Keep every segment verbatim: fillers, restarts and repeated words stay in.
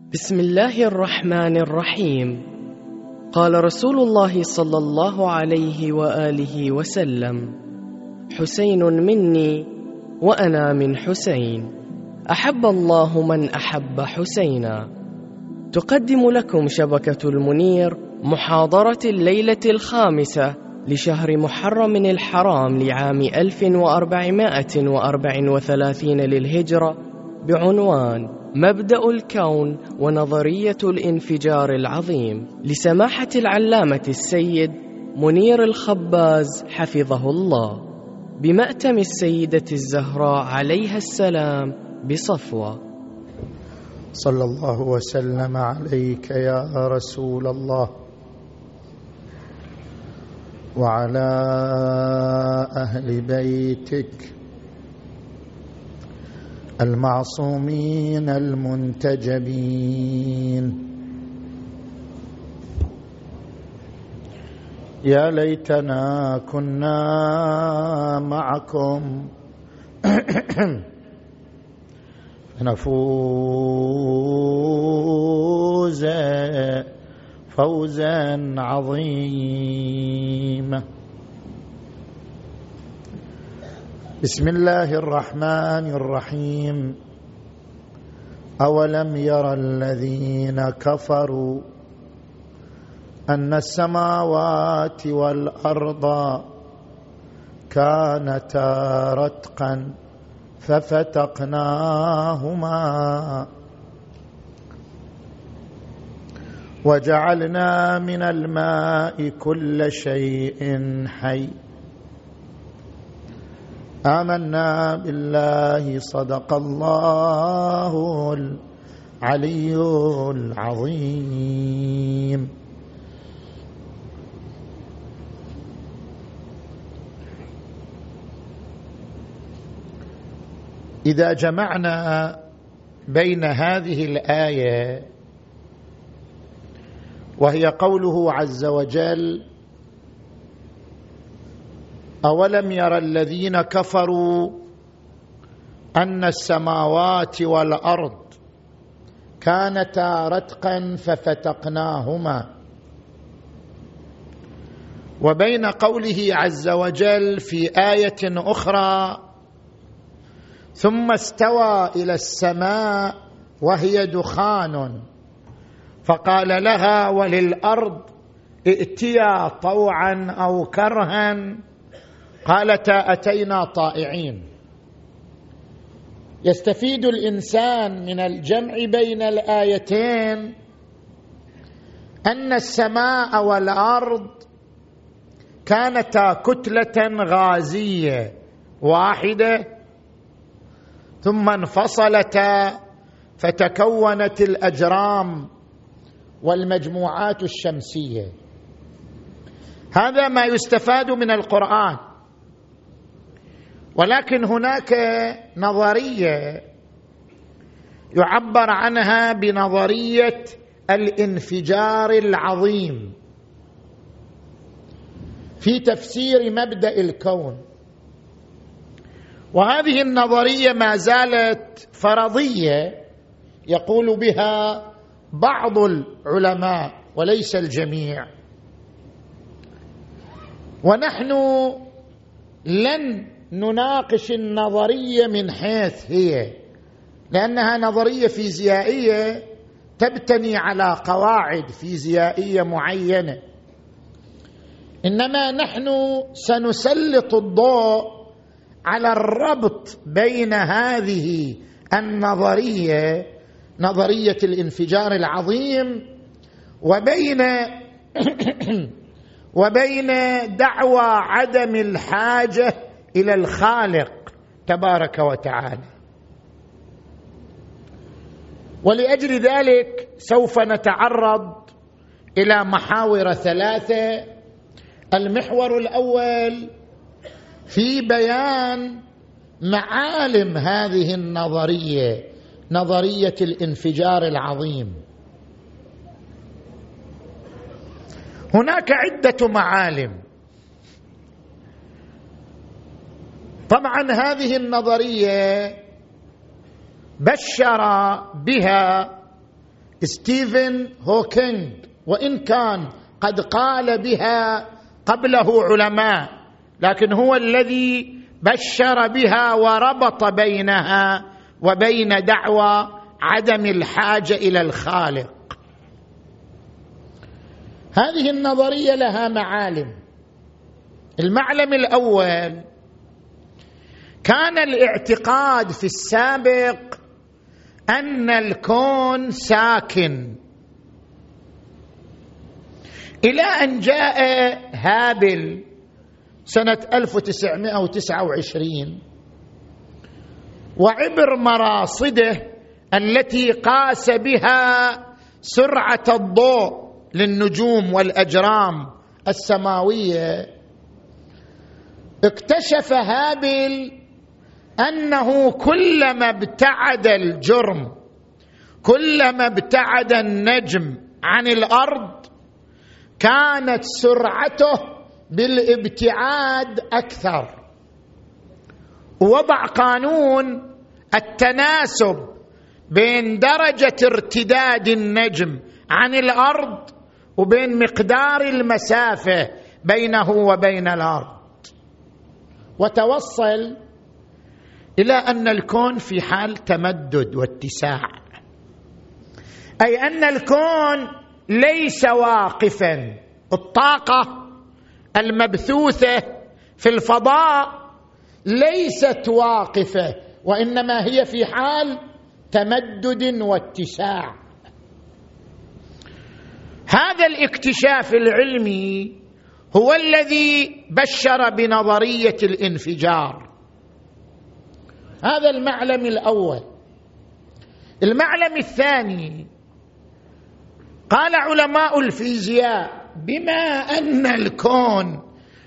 بسم الله الرحمن الرحيم. قال رسول الله صلى الله عليه وآله وسلم: حسين مني وأنا من حسين، أحب الله من أحب حسينا. تقدم لكم شبكة المنير محاضرة الليلة الخامسة لشهر محرم الحرام لعام ألف وأربعمائة وأربع وثلاثين للهجرة بعنوان مبدأ الكون ونظرية الانفجار العظيم، لسماحة العلامة السيد منير الخباز حفظه الله، بمأتم السيدة الزهراء عليها السلام بصفوة. صلى الله وسلم عليك يا رسول الله وعلى أهل بيتك المعصومين المنتجبين. يا ليتنا كنا معكم نفوز فوزا عظيما. بسم الله الرحمن الرحيم. أولم يرى الذين كفروا أن السماوات والأرض كانتا رتقا ففتقناهما وجعلنا من الماء كل شيء حي آمنا بالله صدق الله العلي العظيم. إذا جمعنا بين هذه الآية وهي قوله عز وجل: أولم يرى الذين كفروا أن السماوات والأرض كانتا رتقا ففتقناهما، وبين قوله عز وجل في آية أخرى: ثم استوى إلى السماء وهي دخان فقال لها وللأرض ائتيا طوعا أو كرها قالتا أتينا طائعين. يستفيد الإنسان من الجمع بين الآيتين أن السماء والأرض كانتا كتلة غازية واحدة ثم انفصلتا فتكونت الأجرام والمجموعات الشمسية. هذا ما يستفاد من القرآن. ولكن هناك نظرية يعبر عنها بنظرية الانفجار العظيم في تفسير مبدأ الكون، وهذه النظرية ما زالت فرضية يقول بها بعض العلماء وليس الجميع، ونحن لن نناقش النظرية من حيث هي، لأنها نظرية فيزيائية تبتني على قواعد فيزيائية معينة، إنما نحن سنسلط الضوء على الربط بين هذه النظرية، نظرية الانفجار العظيم، وبين وبين دعوى عدم الحاجة إلى الخالق تبارك وتعالى. ولأجل ذلك سوف نتعرض إلى محاور ثلاثة. المحور الأول في بيان معالم هذه النظرية، نظرية الانفجار العظيم. هناك عدة معالم. طبعا هذه النظرية بشر بها ستيفن هوكينج، وإن كان قد قال بها قبله علماء، لكن هو الذي بشر بها وربط بينها وبين دعوى عدم الحاجة إلى الخالق. هذه النظرية لها معالم. المعلم الأول، كان الاعتقاد في السابق أن الكون ساكن، إلى أن جاء هابل سنة ألف وتسعمائة وتسعة وعشرين وعبر مراصده التي قاس بها سرعة الضوء للنجوم والأجرام السماوية، اكتشف هابل أنه كلما ابتعد الجرم، كلما ابتعد النجم عن الأرض، كانت سرعته بالابتعاد أكثر. ووضع قانون التناسب بين درجة ارتداد النجم عن الأرض وبين مقدار المسافة بينه وبين الأرض، وتوصل إلى أن الكون في حال تمدد واتساع، أي أن الكون ليس واقفا. الطاقة المبثوثة في الفضاء ليست واقفة، وإنما هي في حال تمدد واتساع. هذا الاكتشاف العلمي هو الذي بشر بنظرية الانفجار. هذا المعلم الأول. المعلم الثاني، قال علماء الفيزياء بما أن الكون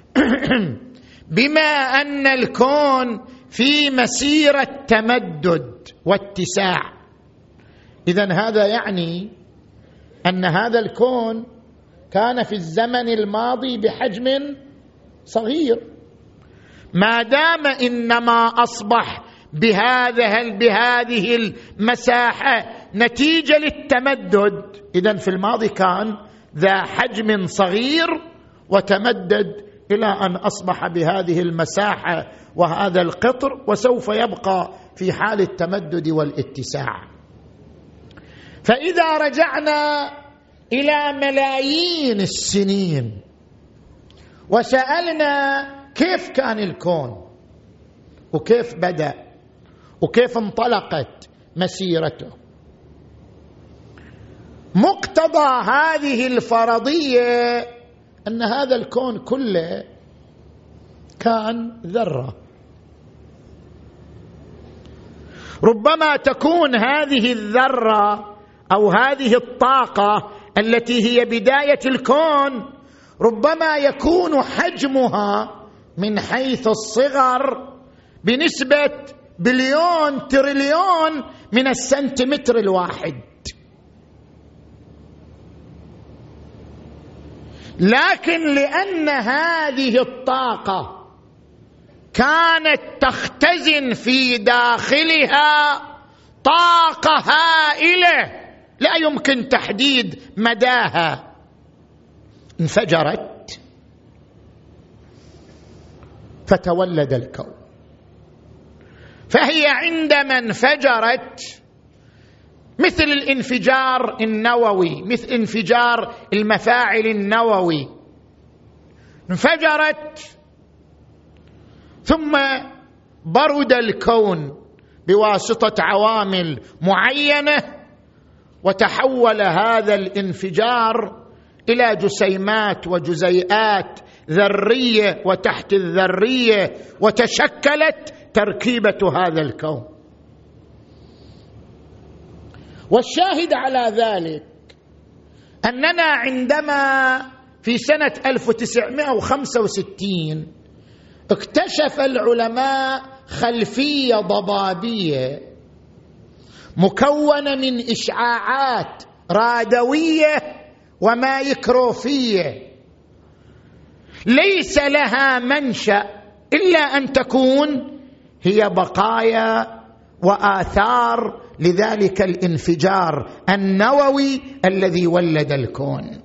بما أن الكون في مسيرة تمدد واتساع، إذن هذا يعني أن هذا الكون كان في الزمن الماضي بحجم صغير، ما دام إنما أصبح بهذا بهذه المساحة نتيجة للتمدد، إذن في الماضي كان ذا حجم صغير وتمدد إلى أن أصبح بهذه المساحة وهذا القطر، وسوف يبقى في حال التمدد والاتساع. فإذا رجعنا إلى ملايين السنين وسألنا كيف كان الكون وكيف بدأ وكيف انطلقت مسيرته، مقتضى هذه الفرضية أن هذا الكون كله كان ذرة. ربما تكون هذه الذرة أو هذه الطاقة التي هي بداية الكون، ربما يكون حجمها من حيث الصغر بنسبة بليون تريليون من السنتيمتر الواحد، لكن لأن هذه الطاقة كانت تختزن في داخلها طاقة هائلة لا يمكن تحديد مداها، انفجرت فتولد الكون. فهي عندما انفجرت مثل الانفجار النووي، مثل انفجار المفاعل النووي، انفجرت ثم برد الكون بواسطة عوامل معينة، وتحول هذا الانفجار إلى جسيمات وجزيئات ذرية وتحت الذرية، وتشكلت تركيبة هذا الكون. والشاهد على ذلك أننا عندما في سنة ألف وتسعمائة وخمسة وستين اكتشف العلماء خلفية ضبابية مكونة من إشعاعات راديوية ومايكروفية ليس لها منشأ إلا أن تكون هي بقايا وآثار لذلك الانفجار النووي الذي ولد الكون.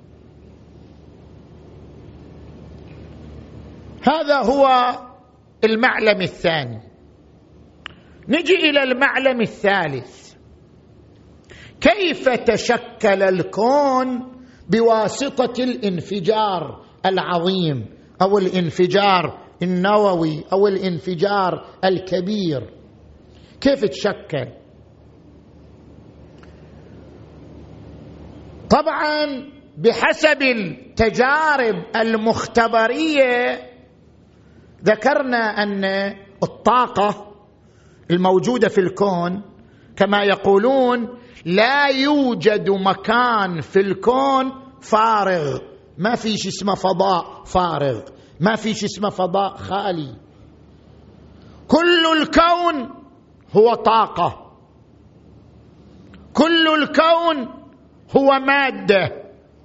هذا هو المعلم الثاني. نجي إلى المعلم الثالث. كيف تشكل الكون بواسطة الانفجار العظيم أو الانفجار النووي أو الانفجار الكبير؟ كيف تشكل؟ طبعا بحسب التجارب المختبرية ذكرنا أن الطاقة الموجودة في الكون كما يقولون لا يوجد مكان في الكون فارغ، ما في شيء اسمه فضاء فارغ، ما في شيء اسمه فضاء خالي. كل الكون هو طاقة، كل الكون هو مادة.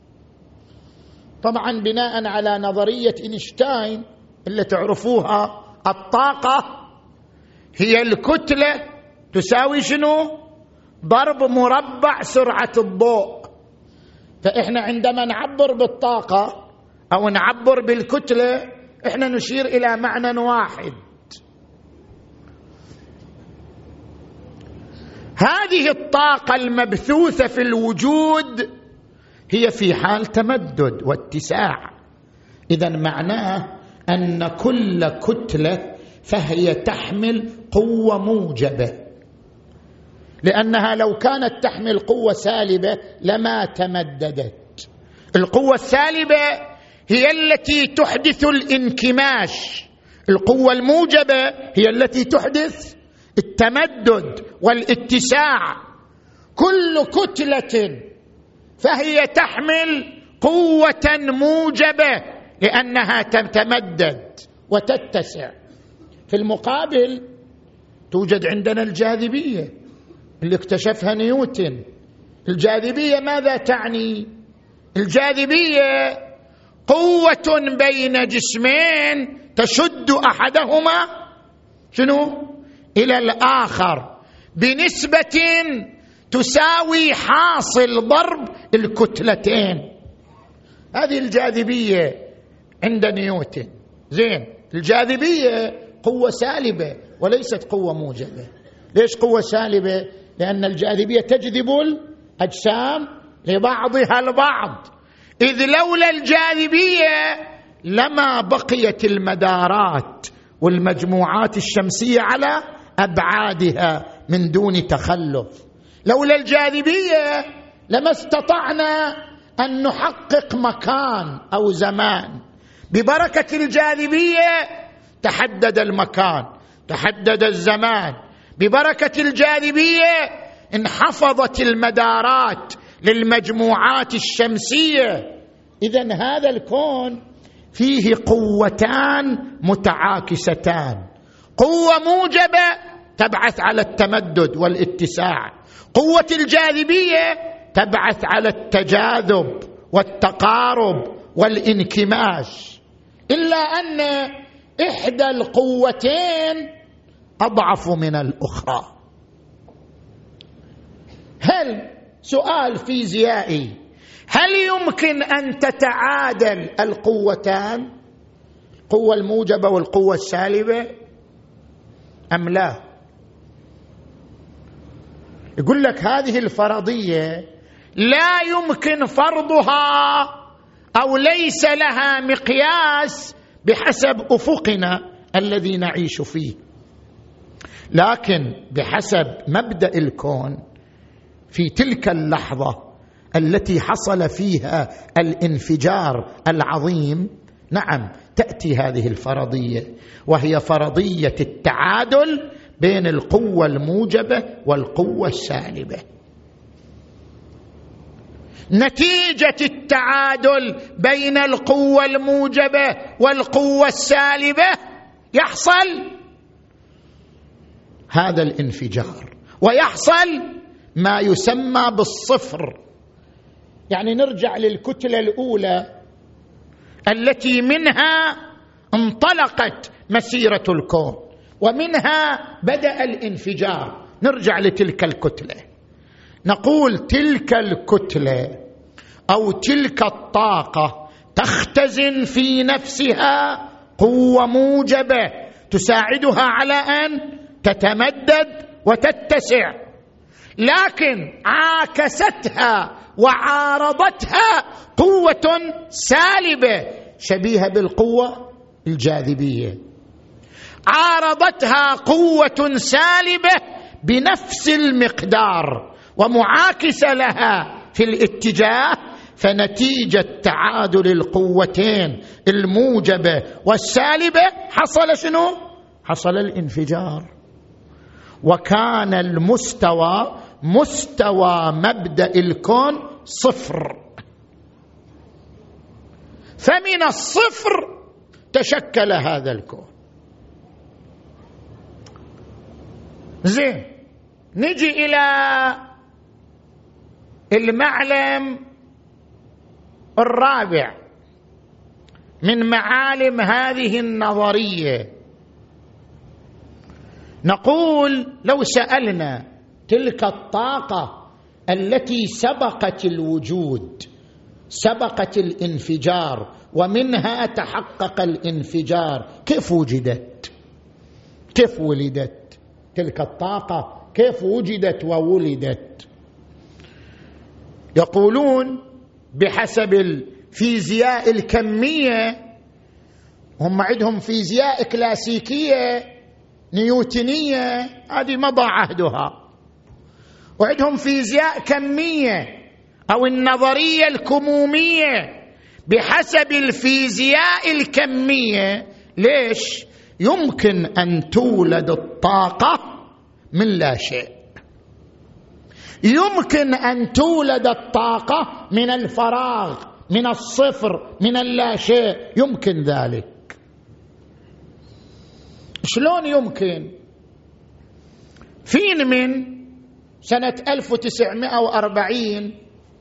طبعا بناء على نظرية إينشتاين اللي تعرفوها، الطاقة هي الكتلة تساوي شنو؟ ضرب مربع سرعة الضوء. فإحنا عندما نعبر بالطاقة أو نعبر بالكتلة إحنا نشير إلى معنى واحد. هذه الطاقة المبثوثة في الوجود هي في حال تمدد واتساع. إذن معناه أن كل كتلة فهي تحمل قوة موجبة، لأنها لو كانت تحمل قوة سالبة لما تمددت. القوة السالبة هي التي تحدث الانكماش، القوة الموجبة هي التي تحدث التمدد والاتساع. كل كتلة فهي تحمل قوة موجبة لأنها تتمدد وتتسع. في المقابل توجد عندنا الجاذبية اللي اكتشفها نيوتن. الجاذبية ماذا تعني؟ الجاذبية قوة بين جسمين تشد أحدهما شنو؟ إلى الآخر بنسبة تساوي حاصل ضرب الكتلتين. هذه الجاذبية عند نيوتن. زين، الجاذبية قوة سالبة وليست قوة موجبة. ليش قوة سالبة؟ لأن الجاذبية تجذب الأجسام لبعضها البعض، إذ لولا الجاذبية لما بقيت المدارات والمجموعات الشمسية على أبعادها من دون تخلف. لولا الجاذبية لما استطعنا أن نحقق مكان أو زمان. ببركة الجاذبية تحدد المكان، تحدد الزمان. ببركة الجاذبية انحفظت المدارات للمجموعات الشمسية. إذن هذا الكون فيه قوتان متعاكستان، قوة موجبة تبعث على التمدد والاتساع، قوة الجاذبية تبعث على التجاذب والتقارب والانكماش. إلا أن إحدى القوتين أضعف من الأخرى. هل سؤال فيزيائي، هل يمكن أن تتعادل القوتان، القوة الموجبة والقوة السالبة، أم لا؟ يقول لك هذه الفرضية لا يمكن فرضها أو ليس لها مقياس بحسب أفقنا الذي نعيش فيه، لكن بحسب مبدأ الكون في تلك اللحظة التي حصل فيها الانفجار العظيم، نعم تأتي هذه الفرضية، وهي فرضية التعادل بين القوة الموجبة والقوة السالبة. نتيجة التعادل بين القوة الموجبة والقوة السالبة يحصل هذا الانفجار، ويحصل ما يسمى بالصفر. يعني نرجع للكتلة الأولى التي منها انطلقت مسيرة الكون ومنها بدأ الانفجار، نرجع لتلك الكتلة، نقول تلك الكتلة أو تلك الطاقة تختزن في نفسها قوة موجبة تساعدها على أن تتمدد وتتسع، لكن عاكستها وعارضتها قوة سالبة شبيهة بالقوة الجاذبية، عارضتها قوة سالبة بنفس المقدار ومعاكسة لها في الاتجاه، فنتيجة تعادل القوتين الموجبة والسالبة حصل شنو؟ حصل الانفجار. وكان المستوى مستوى مبدأ الكون صفر، فمن الصفر تشكل هذا الكون. زين، نجي إلى المعلم الرابع من معالم هذه النظرية، نقول لو سألنا تلك الطاقة التي سبقت الوجود، سبقت الانفجار ومنها تحقق الانفجار، كيف وجدت؟ كيف ولدت تلك الطاقة؟ كيف وجدت وولدت؟ يقولون بحسب الفيزياء الكمية، هم عندهم فيزياء كلاسيكية نيوتنية هذه مضى عهدها، وعندهم فيزياء كمية أو النظرية الكمومية. بحسب الفيزياء الكمية ليش يمكن أن تولد الطاقة من لا شيء؟ يمكن أن تولد الطاقة من الفراغ، من الصفر، من اللا شيء، يمكن ذلك. شلون يمكن؟ فينمن سنة ألف وتسعمائة وأربعين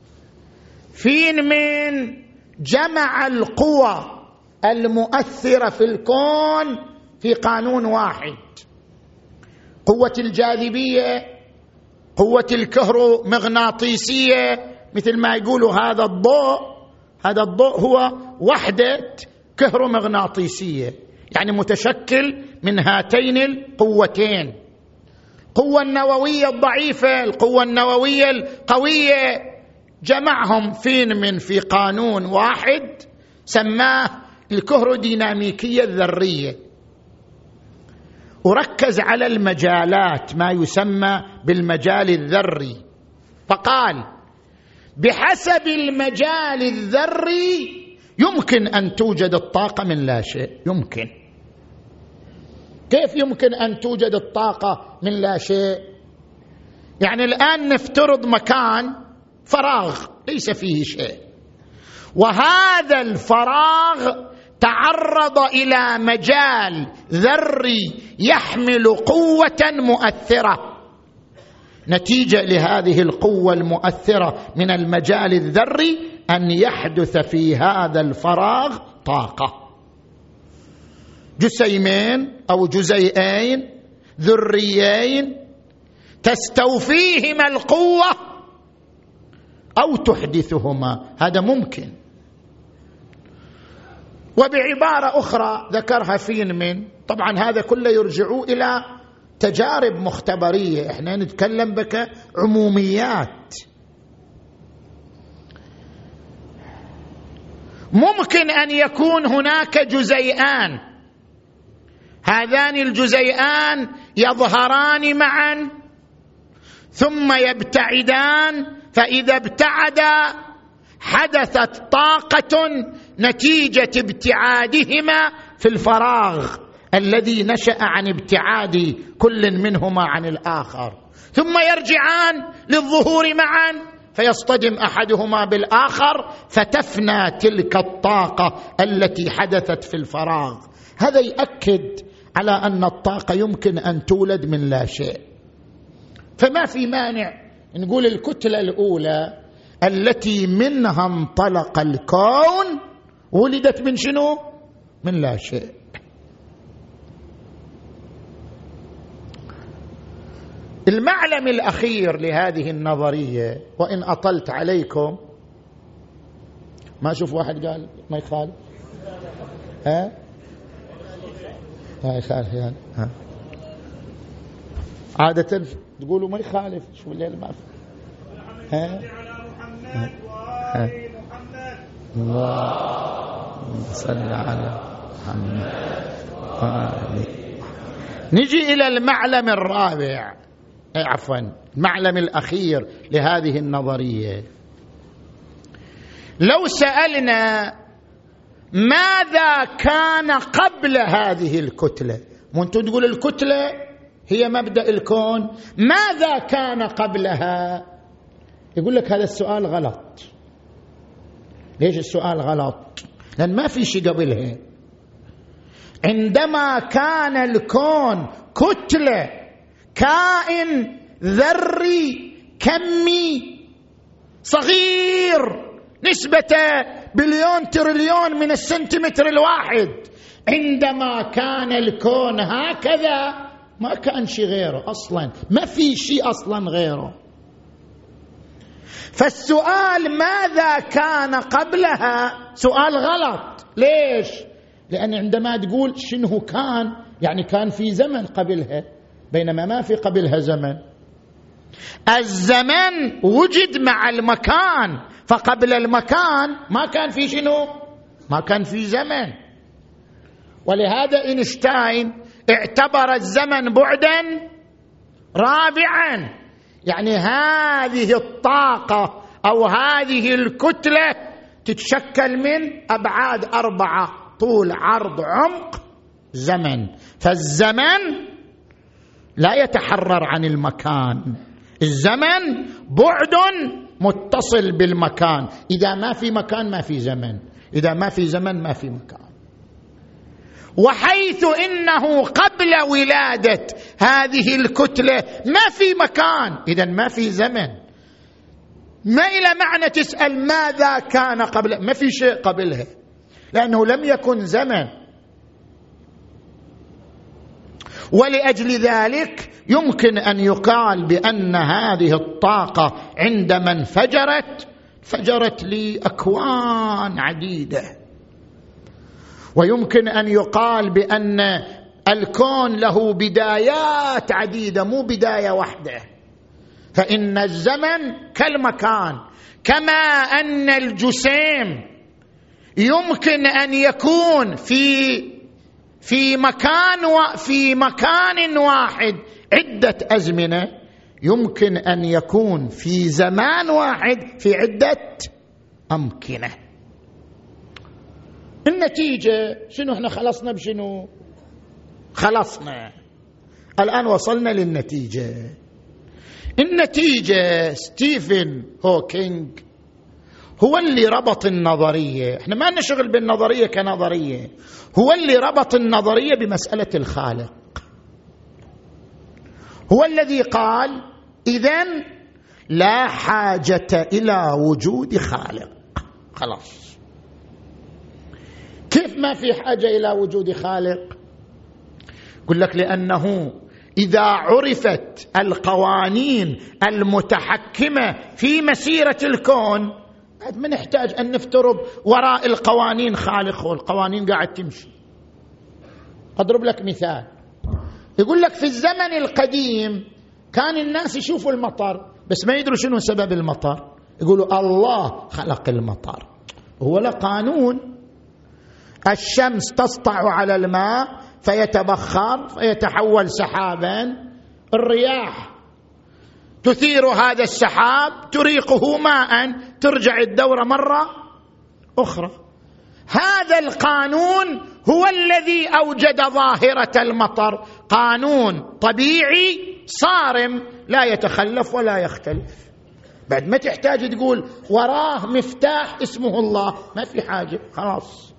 فينمن جمع القوى المؤثرة في الكون في قانون واحد: قوة الجاذبية، قوة الكهرومغناطيسية، مثل ما يقولوا هذا الضوء، هذا الضوء هو وحدة كهرومغناطيسية، يعني متشكل من هاتين القوتين. القوة النووية الضعيفة، القوة النووية القوية، جمعهم فينمن في قانون واحد سماه الكهروديناميكية الذرية، وركز على المجالات، ما يسمى بالمجال الذري، فقال بحسب المجال الذري يمكن أن توجد الطاقة من لا شيء. يمكن. كيف يمكن أن توجد الطاقة من لا شيء؟ يعني الآن نفترض مكان فراغ ليس فيه شيء، وهذا الفراغ تعرض إلى مجال ذري يحمل قوة مؤثرة. نتيجة لهذه القوة المؤثرة من المجال الذري أن يحدث في هذا الفراغ طاقة. جسيمين أو جزيئين ذريين تستوفيهما القوة أو تحدثهما، هذا ممكن. وبعبارة أخرى ذكرها فينمن، طبعا هذا كله يرجع إلى تجارب مختبرية، احنا نتكلم بك عموميات. ممكن أن يكون هناك جزيئان، هذان الجزيئان يظهران معا ثم يبتعدان، فإذا ابتعدا حدثت طاقة نتيجة ابتعادهما في الفراغ الذي نشأ عن ابتعاد كل منهما عن الآخر، ثم يرجعان للظهور معا فيصطدم أحدهما بالآخر فتفنى تلك الطاقة التي حدثت في الفراغ. هذا يؤكد على أن الطاقة يمكن أن تولد من لا شيء. فما في مانع نقول الكتلة الأولى التي منها انطلق الكون ولدت من شنو؟ من لا شيء. المعلم الأخير لهذه النظرية، وإن أطلت عليكم ما أشوف واحد قال ما يخالف، ها ما يخالف يعني ها. عادة تقولوا ما يخالف، شو الليل ما في ها ها اللهم صل على محمد. نجي إلى المعلم الرابع، عفوا المعلم الأخير لهذه النظرية. لو سألنا ماذا كان قبل هذه الكتلة، وانتم تقول الكتلة هي مبدأ الكون، ماذا كان قبلها؟ يقول لك هذا السؤال غلط. ليش السؤال غلط؟ لأن ما في شيء قبلها. عندما كان الكون كتلة، كائن ذري كمي صغير نسبة بليون تريليون من السنتيمتر الواحد، عندما كان الكون هكذا ما كان شيء غيره أصلا، ما في شيء أصلا غيره. فالسؤال ماذا كان قبلها سؤال غلط. ليش؟ لأن عندما تقول شنو كان، يعني كان في زمن قبلها، بينما ما في قبلها زمن. الزمن وجد مع المكان، فقبل المكان ما كان في شنو؟ ما كان في زمن. ولهذا إينشتاين اعتبر الزمن بعدا رابعا، يعني هذه الطاقة أو هذه الكتلة تتشكل من أبعاد أربعة: طول، عرض، عمق، زمن. فالزمن لا يتحرر عن المكان، الزمن بعد متصل بالمكان. إذا ما في مكان ما في زمن، إذا ما في زمن ما في مكان. وحيث إنه قبل ولادة هذه الكتلة ما في مكان، إذن ما في زمن. ما إلى معنى تسأل ماذا كان قبل، ما في شيء قبلها، لأنه لم يكن زمن. ولأجل ذلك يمكن أن يقال بأن هذه الطاقة عندما انفجرت انفجرت لأكوان عديدة. ويمكن أن يقال بأن الكون له بدايات عديدة، مو بداية واحدة. فإن الزمن كالمكان، كما أن الجسيم يمكن أن يكون في في مكان وفي مكان واحد عدة أزمنة، يمكن أن يكون في زمان واحد في عدة أمكنة. النتيجة شنو؟ احنا خلصنا بشنو؟ خلصنا الآن وصلنا للنتيجة. النتيجة ستيفن هوكينج هو اللي ربط النظرية، احنا ما نشغل بالنظرية كنظرية، هو اللي ربط النظرية بمسألة الخالق. هو الذي قال إذن لا حاجة إلى وجود خالق. خلاص. كيف ما في حاجة إلى وجود خالق؟ يقول لك لأنه إذا عرفت القوانين المتحكمة في مسيرة الكون ما نحتاج أن نفترض وراء القوانين خالق، والقوانين قاعد تمشي. أضرب لك مثال. يقول لك في الزمن القديم كان الناس يشوفوا المطر بس ما يدروا شنو سبب المطر، يقولوا الله خلق المطر. هو له قانون، الشمس تسطع على الماء فيتبخر فيتحول سحابا، الرياح تثير هذا السحاب تريقه ماء، ترجع الدورة مرة أخرى. هذا القانون هو الذي أوجد ظاهرة المطر، قانون طبيعي صارم لا يتخلف ولا يختلف. بعد ما تحتاج تقول وراه مفتاح اسمه الله، ما في حاجة، خلاص.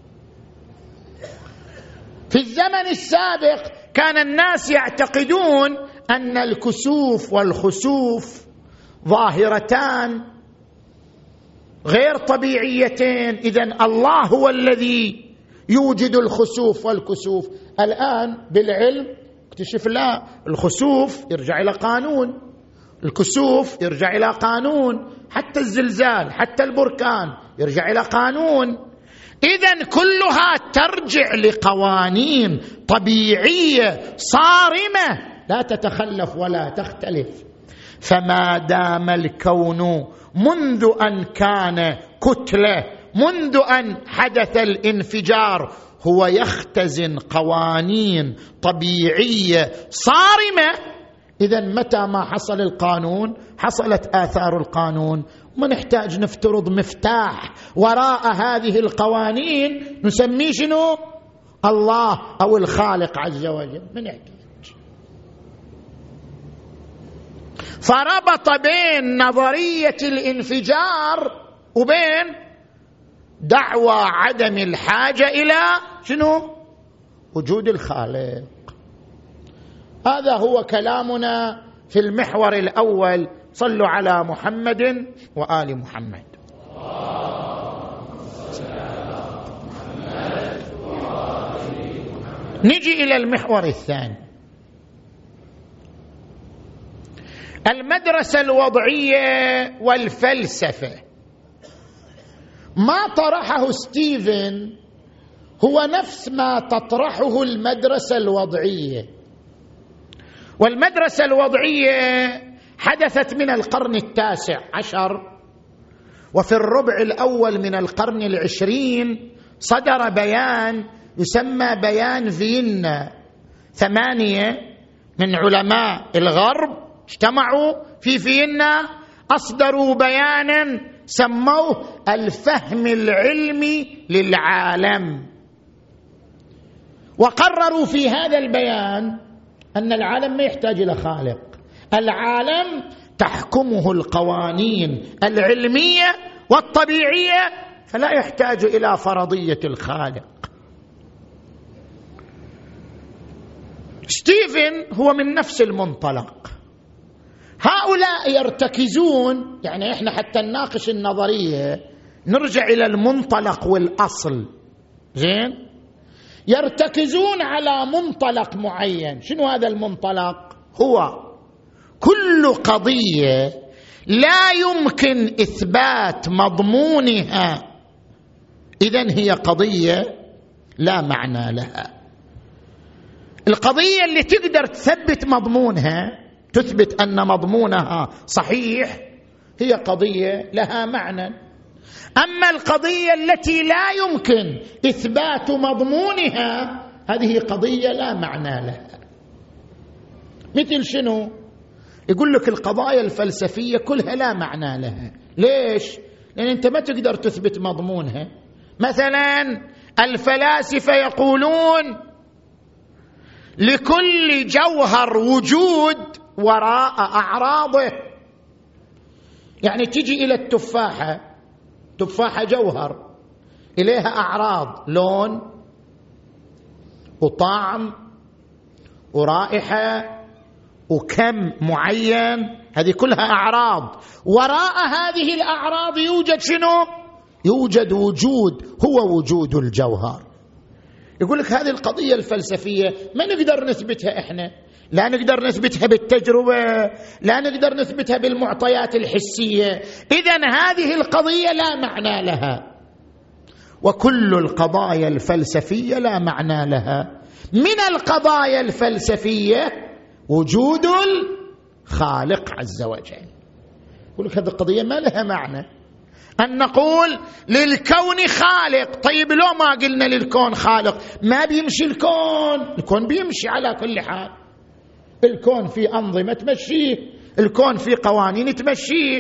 في الزمن السابق كان الناس يعتقدون أن الكسوف والخسوف ظاهرتان غير طبيعيتين، إذن الله هو الذي يوجد الخسوف والكسوف. الآن بالعلم اكتشف لا، الخسوف يرجع إلى قانون، الكسوف يرجع إلى قانون، حتى الزلزال حتى البركان يرجع إلى قانون. إذن كلها ترجع لقوانين طبيعية صارمة لا تتخلف ولا تختلف. فما دام الكون منذ أن كان كتلة، منذ أن حدث الانفجار، هو يختزن قوانين طبيعية صارمة، إذن متى ما حصل القانون حصلت آثار القانون. ما نحتاج نفترض مفتاح وراء هذه القوانين نسميه شنو؟ الله أو الخالق عز وجل، ما نحتاج. فربط بين نظرية الانفجار وبين دعوى عدم الحاجة إلى شنو؟ وجود الخالق. هذا هو كلامنا في المحور الأول. صلوا على محمد وآل محمد. نجي إلى المحور الثاني، المدرسة الوضعية والفلسفة. ما طرحه ستيفن هو نفس ما تطرحه المدرسة الوضعية. والمدرسة الوضعية حدثت من القرن التاسع عشر، وفي الربع الأول من القرن العشرين صدر بيان يسمى بيان فيينا. ثمانية من علماء الغرب اجتمعوا في فيينا، أصدروا بيانا سموه الفهم العلمي للعالم. وقرروا في هذا البيان أن العالم ما يحتاج إلى خالق، العالم تحكمه القوانين العلمية والطبيعية، فلا يحتاج إلى فرضية الخالق. ستيفن هو من نفس المنطلق. هؤلاء يرتكزون، يعني إحنا حتى نناقش النظرية نرجع إلى المنطلق والأصل، زين؟ يرتكزون على منطلق معين. شنو هذا المنطلق؟ هو كل قضية لا يمكن إثبات مضمونها، إذن هي قضية لا معنى لها. القضية اللي تقدر تثبت مضمونها، تثبت أن مضمونها صحيح، هي قضية لها معنى. أما القضية التي لا يمكن إثبات مضمونها، هذه قضية لا معنى لها. مثل شنو؟ يقول لك القضايا الفلسفية كلها لا معنى لها. ليش؟ لأن أنت ما تقدر تثبت مضمونها. مثلا الفلاسفة يقولون لكل جوهر وجود وراء أعراضه. يعني تجي إلى التفاحة، تفاحة جوهر، إليها أعراض، لون وطعم ورائحة وكم معين، هذه كلها أعراض. وراء هذه الأعراض يوجد شنو؟ يوجد وجود، هو وجود الجوهر. يقول لك هذه القضية الفلسفية ما نقدر نثبتها إحنا، لا نقدر نثبتها بالتجربة، لا نقدر نثبتها بالمعطيات الحسية، إذن هذه القضية لا معنى لها. وكل القضايا الفلسفية لا معنى لها. من القضايا الفلسفية وجود الخالق عز وجل. يقول لك هذه القضية ما لها معنى أن نقول للكون خالق. طيب لو ما قلنا للكون خالق ما بيمشي الكون. الكون بيمشي على كل حال، الكون في أنظمة تمشيه، الكون في قوانين تمشيه.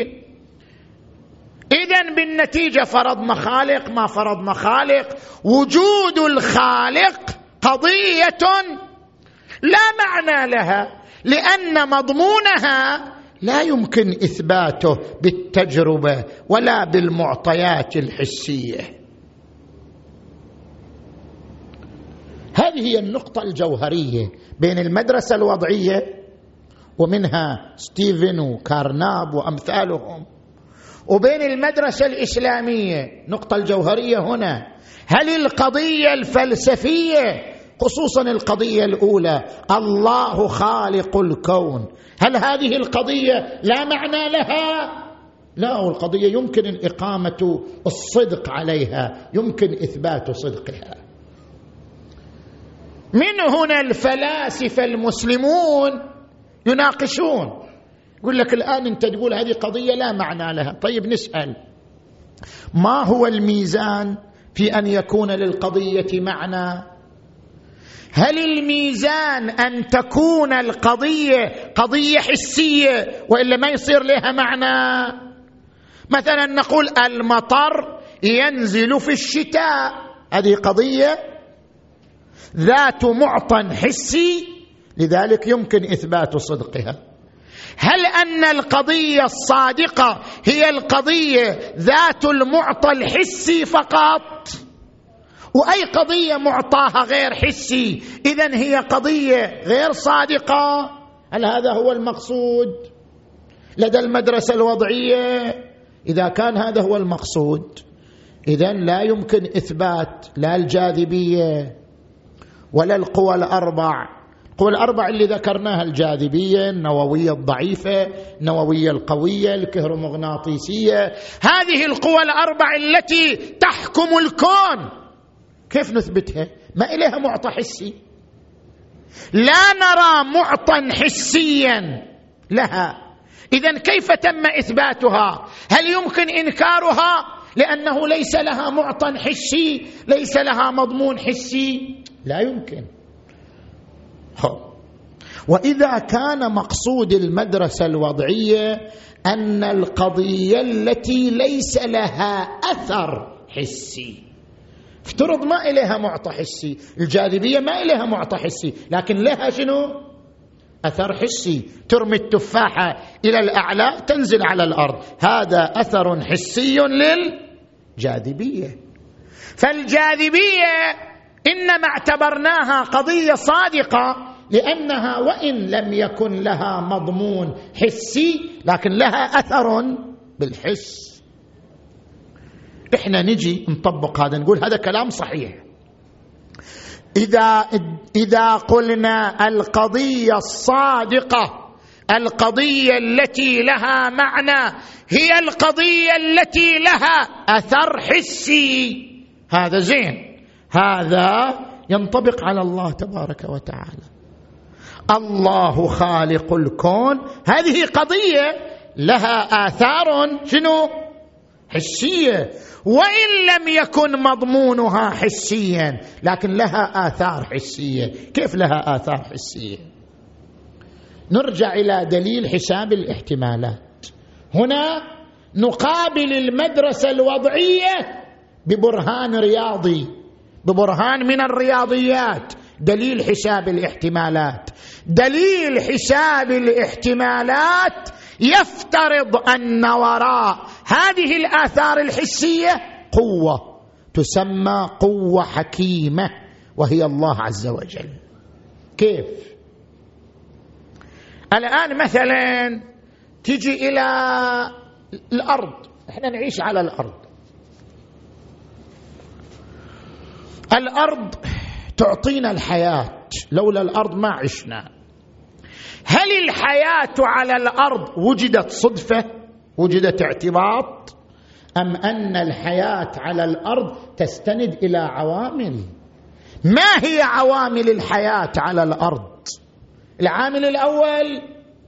إذن بالنتيجة فرضنا خالق ما فرضنا خالق، وجود الخالق قضية لا معنى لها، لأن مضمونها لا يمكن إثباته بالتجربة ولا بالمعطيات الحسية. هذه هي النقطة الجوهرية بين المدرسة الوضعية ومنها ستيفن وكارناب وأمثالهم، وبين المدرسة الإسلامية. نقطة الجوهرية هنا، هل القضية الفلسفية خصوصا القضية الأولى الله خالق الكون، هل هذه القضية لا معنى لها؟ لا، القضية يمكن إقامة الصدق عليها، يمكن إثبات صدقها. من هنا الفلاسفة المسلمون يناقشون، يقول لك الآن أنت تقول هذه قضية لا معنى لها. طيب نسأل، ما هو الميزان في أن يكون للقضية معنى؟ هل الميزان أن تكون القضية قضية حسية وإلا ما يصير لها معنى؟ مثلا نقول المطر ينزل في الشتاء، هذه قضية ذات معطى حسي، لذلك يمكن إثبات صدقها. هل أن القضية الصادقة هي القضية ذات المعطى الحسي فقط، وأي قضية معطاها غير حسي إذن هي قضية غير صادقة؟ هل هذا هو المقصود لدى المدرسة الوضعية؟ إذا كان هذا هو المقصود إذن لا يمكن إثبات لا الجاذبية ولا القوى الأربع. القوى الأربع اللي ذكرناها، الجاذبية، النووية الضعيفة، النووية القوية، الكهرومغناطيسية، هذه القوى الأربع التي تحكم الكون كيف نثبتها؟ ما إليها معطى حسي، لا نرى معطى حسيا لها، إذن كيف تم إثباتها؟ هل يمكن إنكارها لأنه ليس لها معطى حسي، ليس لها مضمون حسي؟ لا يمكن. وإذا كان مقصود المدرسة الوضعية أن القضية التي ليس لها أثر حسي، افترض ما إليها معطى حسي، الجاذبية ما إليها معطى حسي لكن لها شنو؟ أثر حسي، ترمي التفاحة إلى الأعلى تنزل على الأرض، هذا أثر حسي للجاذبية. فالجاذبية إنما اعتبرناها قضية صادقة لأنها وإن لم يكن لها مضمون حسي لكن لها أثر بالحس. إحنا نجي نطبق هذا، نقول هذا كلام صحيح. إذا إذا قلنا القضية الصادقة، القضية التي لها معنى، هي القضية التي لها أثر حسي، هذا زين، هذا ينطبق على الله تبارك وتعالى. الله خالق الكون، هذه قضية لها آثار شنو؟ حسية، وإن لم يكن مضمونها حسيا لكن لها آثار حسية. كيف لها آثار حسية؟ نرجع إلى دليل حساب الاحتمالات. هنا نقابل المدرسة الوضعية ببرهان رياضي، ببرهان من الرياضيات، دليل حساب الاحتمالات. دليل حساب الاحتمالات يفترض أن وراء هذه الآثار الحسية قوة تسمى قوة حكيمة وهي الله عز وجل. كيف؟ الآن مثلا تجي إلى الأرض، احنا نعيش على الأرض، الأرض تعطينا الحياة، لولا الأرض ما عشنا. هل الحياة على الأرض وجدت صدفة، وجدت اعتباط، أم أن الحياة على الأرض تستند إلى عوامل؟ ما هي عوامل الحياة على الأرض؟ العامل الأول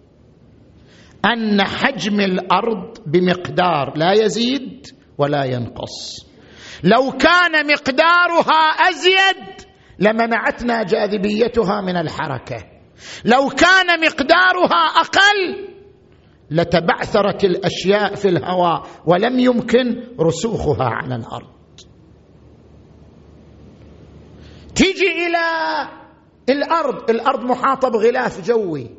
أن حجم الأرض بمقدار لا يزيد ولا ينقص، لو كان مقدارها أزيد لمنعتنا جاذبيتها من الحركة، لو كان مقدارها أقل لتبعثرت الأشياء في الهواء ولم يمكن رسوخها على الأرض. تيجي إلى الأرض، الأرض محاطة بغلاف جوي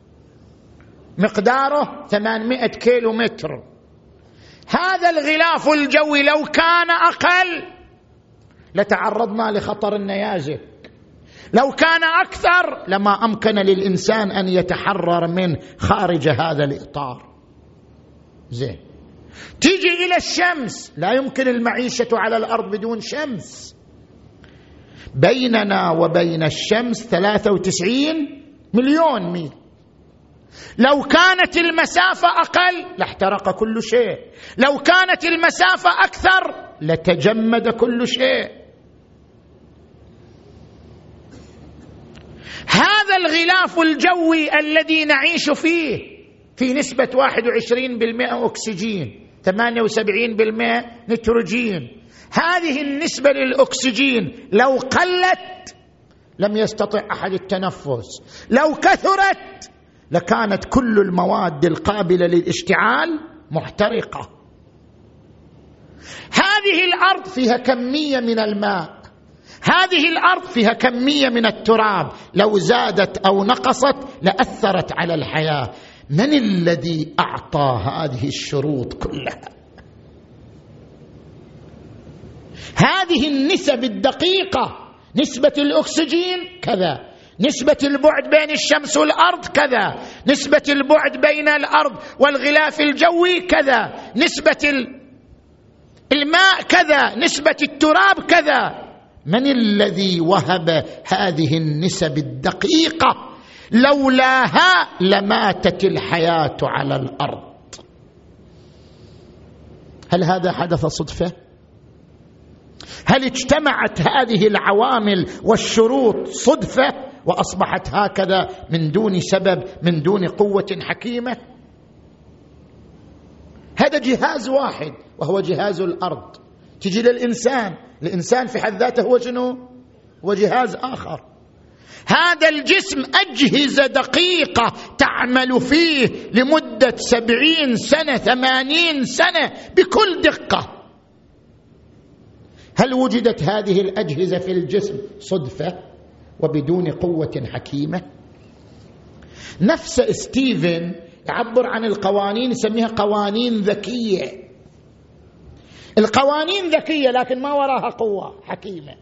مقداره ثمانمائة كيلو متر، هذا الغلاف الجوي لو كان أقل لتعرضنا لخطر النيازك، لو كان أكثر لما أمكن للإنسان أن يتحرر من خارج هذا الإطار. زين، تيجي إلى الشمس، لا يمكن المعيشة على الأرض بدون شمس، بيننا وبين الشمس ثلاثة وتسعين مليون ميل. لو كانت المسافة أقل لاحترق كل شيء، لو كانت المسافة أكثر لتجمد كل شيء. هذا الغلاف الجوي الذي نعيش فيه في نسبة واحد وعشرين بالمئة أكسجين، ثمانية وسبعين بالمئة نيتروجين، هذه النسبة للأكسجين لو قلت لم يستطع أحد التنفس، لو كثرت لكانت كل المواد القابلة للاشتعال محترقة. هذه الأرض فيها كمية من الماء، هذه الأرض فيها كمية من التراب، لو زادت أو نقصت لأثرت على الحياة. من الذي أعطى هذه الشروط كلها؟ هذه النسب الدقيقة، نسبة الأكسجين كذا، نسبة البعد بين الشمس والأرض كذا، نسبة البعد بين الأرض والغلاف الجوي كذا، نسبة الماء كذا، نسبة التراب كذا. من الذي وهب هذه النسب الدقيقة؟ لولاها لماتت الحياة على الأرض. هل هذا حدث صدفة؟ هل اجتمعت هذه العوامل والشروط صدفة وأصبحت هكذا من دون سبب، من دون قوة حكيمة؟ هذا جهاز واحد وهو جهاز الأرض. تجي للإنسان، الإنسان في حد ذاته هو شنو؟ هو جهاز آخر. هذا الجسم أجهزة دقيقة تعمل فيه لمدة سبعين سنة ثمانين سنة بكل دقة. هل وجدت هذه الأجهزة في الجسم صدفة وبدون قوة حكيمة؟ نفس ستيفن يعبر عن القوانين يسميها قوانين ذكية. القوانين ذكية لكن ما وراها قوة حكيمة.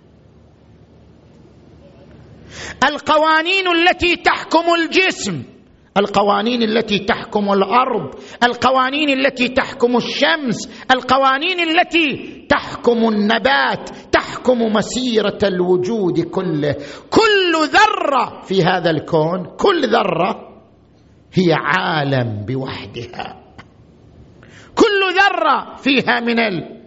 القوانين التي تحكم الجسم، القوانين التي تحكم الأرض، القوانين التي تحكم الشمس، القوانين التي تحكم النبات، تحكم مسيرة الوجود كله. كل ذرة في هذا الكون، كل ذرة هي عالم بوحدها. كل ذرة فيها من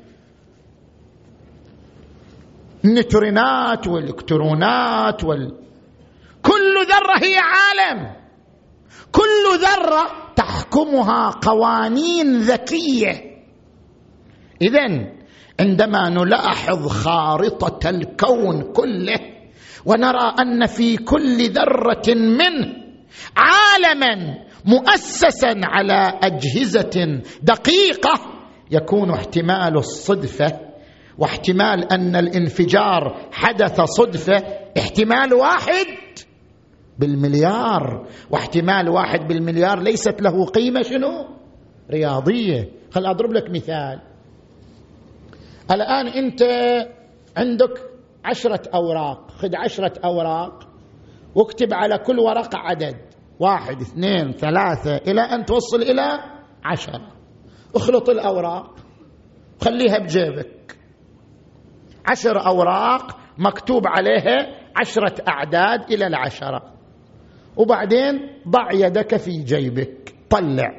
النيوترونات والإلكترونات وال... كل ذرة هي عالم، كل ذرة تحكمها قوانين ذكية. إذن عندما نلاحظ خارطة الكون كله ونرى أن في كل ذرة منه عالما مؤسسا على أجهزة دقيقة، يكون احتمال الصدفة واحتمال أن الانفجار حدث صدفة احتمال واحد بالمليار، واحتمال واحد بالمليار ليست له قيمة شنو؟ رياضية. خل أضرب لك مثال. الآن أنت عندك عشرة أوراق، خذ عشرة أوراق واكتب على كل ورقة عدد، واحد اثنين ثلاثة إلى أن توصل إلى عشرة. اخلط الأوراق خليها بجيبك، عشر أوراق مكتوب عليها عشرة أعداد إلى العشرة، وبعدين ضع يدك في جيبك طلع.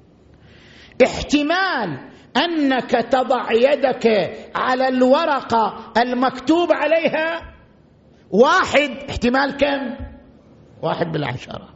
احتمال أنك تضع يدك على الورقة المكتوب عليها واحد، احتمال كم؟ واحد بالعشرة.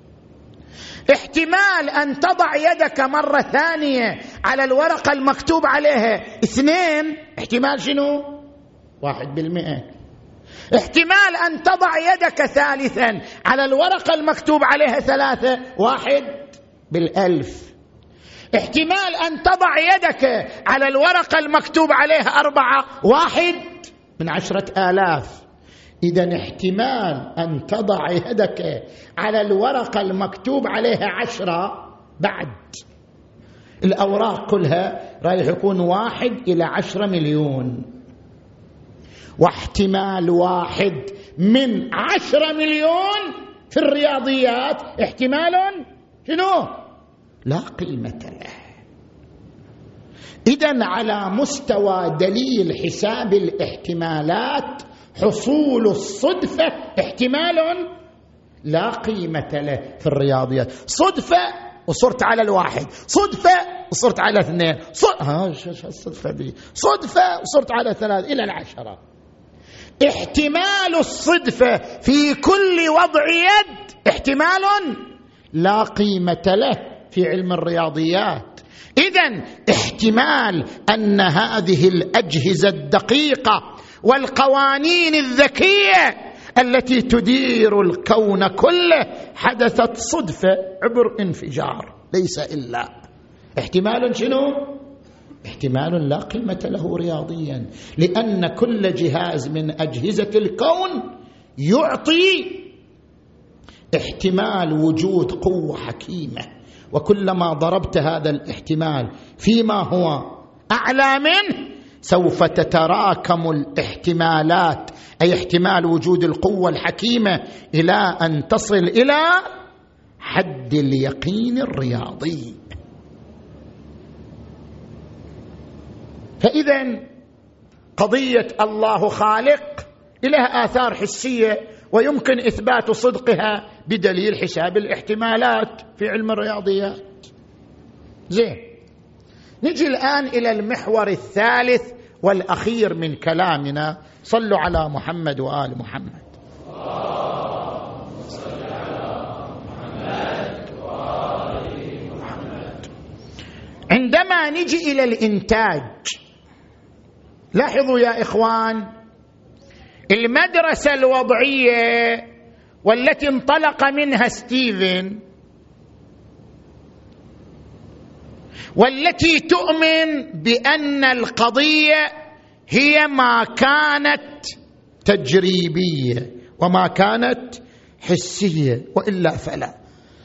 احتمال أن تضع يدك مرة ثانية على الورقة المكتوب عليها اثنين، احتمال شنو؟ واحد بالمئة. احتمال أن تضع يدك ثالثا على الورقة المكتوب عليها ثلاثة، واحد بالألف. احتمال أن تضع يدك على الورقة المكتوب عليها أربعة، واحد من عشرة آلاف. إذن احتمال أن تضع يدك على الورقة المكتوب عليها عشرة بعد الأوراق كلها رايح يكون واحد إلى عشرة مليون، واحتمال واحد من عشرة مليون في الرياضيات احتمال شنو؟ لا قيمة له. إذن على مستوى دليل حساب الاحتمالات حصول الصدفة احتمال لا قيمة له في الرياضيات. صدفة وصرت على الواحد، صدفة وصرت على اثنين، صدفة ها الصدفة دي، صدفة وصرت على ثلاث إلى العشرة. احتمال الصدفة في كل وضع يد احتمال لا قيمة له في علم الرياضيات. إذن احتمال أن هذه الأجهزة الدقيقة والقوانين الذكية التي تدير الكون كله حدثت صدفة عبر انفجار، ليس إلا احتمال شنو؟ احتمال لا قيمة له رياضيا، لأن كل جهاز من أجهزة الكون يعطي احتمال وجود قوة حكيمة، وكلما ضربت هذا الاحتمال فيما هو أعلى منه سوف تتراكم الاحتمالات، أي احتمال وجود القوة الحكيمة، إلى أن تصل إلى حد اليقين الرياضي. فإذا قضية الله خالق لها آثار حسية ويمكن إثبات صدقها بدليل حساب الاحتمالات في علم الرياضيات. زين، نجي الآن إلى المحور الثالث والأخير من كلامنا. صلوا على محمد وآل محمد. صل على محمد وآل محمد. عندما نجي إلى الإنتاج، لاحظوا يا إخوان، المدرسة الوضعية والتي انطلق منها ستيفن والتي تؤمن بأن القضية هي ما كانت تجريبية وما كانت حسية وإلا فلا.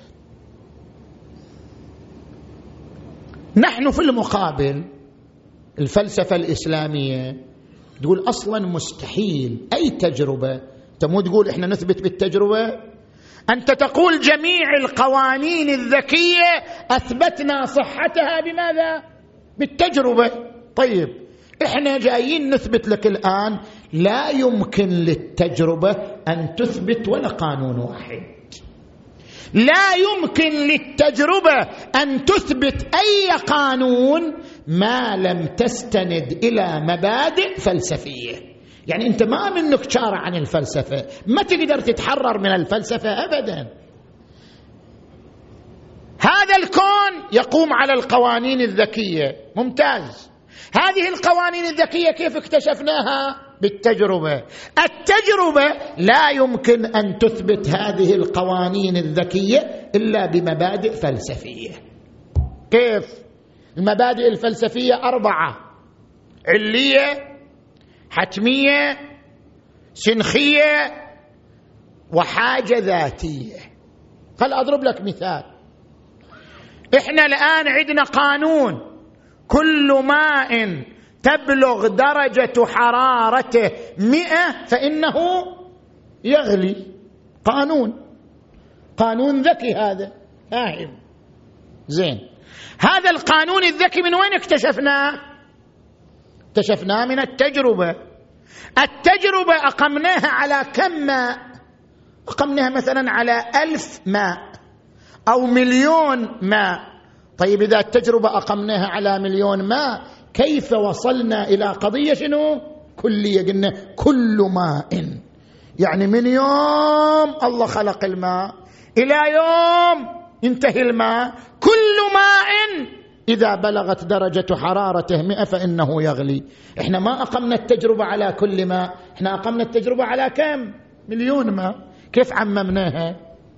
نحن في المقابل الفلسفة الإسلامية تقول أصلا مستحيل أي تجربة، تمو تقول إحنا نثبت بالتجربة، أنت تقول جميع القوانين الذكية أثبتنا صحتها بماذا؟ بالتجربة. طيب إحنا جايين نثبت لك الآن لا يمكن للتجربة أن تثبت ولا قانون واحد، لا يمكن للتجربة أن تثبت أي قانون ما لم تستند إلى مبادئ فلسفية. يعني أنت ما منك شارع عن الفلسفة، ما تقدر تتحرر من الفلسفة أبدا. هذا الكون يقوم على القوانين الذكية، ممتاز. هذه القوانين الذكية كيف اكتشفناها؟ بالتجربة. التجربة لا يمكن أن تثبت هذه القوانين الذكية إلا بمبادئ فلسفية. كيف؟ المبادئ الفلسفية أربعة: علية، حتمية، سنخية، وحاجة ذاتية. خل أضرب لك مثال. إحنا الآن عندنا قانون: كل ماء تبلغ درجة حرارته مئة فإنه يغلي. قانون، قانون ذكي هذا، فاهم؟ زين، هذا القانون الذكي من وين اكتشفناه؟ اكتشفناه من التجربة. التجربة أقمناها على كم ماء؟ أقمناها مثلا على ألف ماء أو مليون ماء. طيب إذا التجربة أقمناها على مليون ماء، كيف وصلنا إلى قضية شنو؟ كلية. قلنا كل ماء، يعني من يوم الله خلق الماء إلى يوم ينتهي الماء، كل ماء إذا بلغت درجة حرارته مئة فإنه يغلي. إحنا ما أقمنا التجربة على كل ماء، إحنا أقمنا التجربة على كم؟ مليون ماء. كيف عممناها؟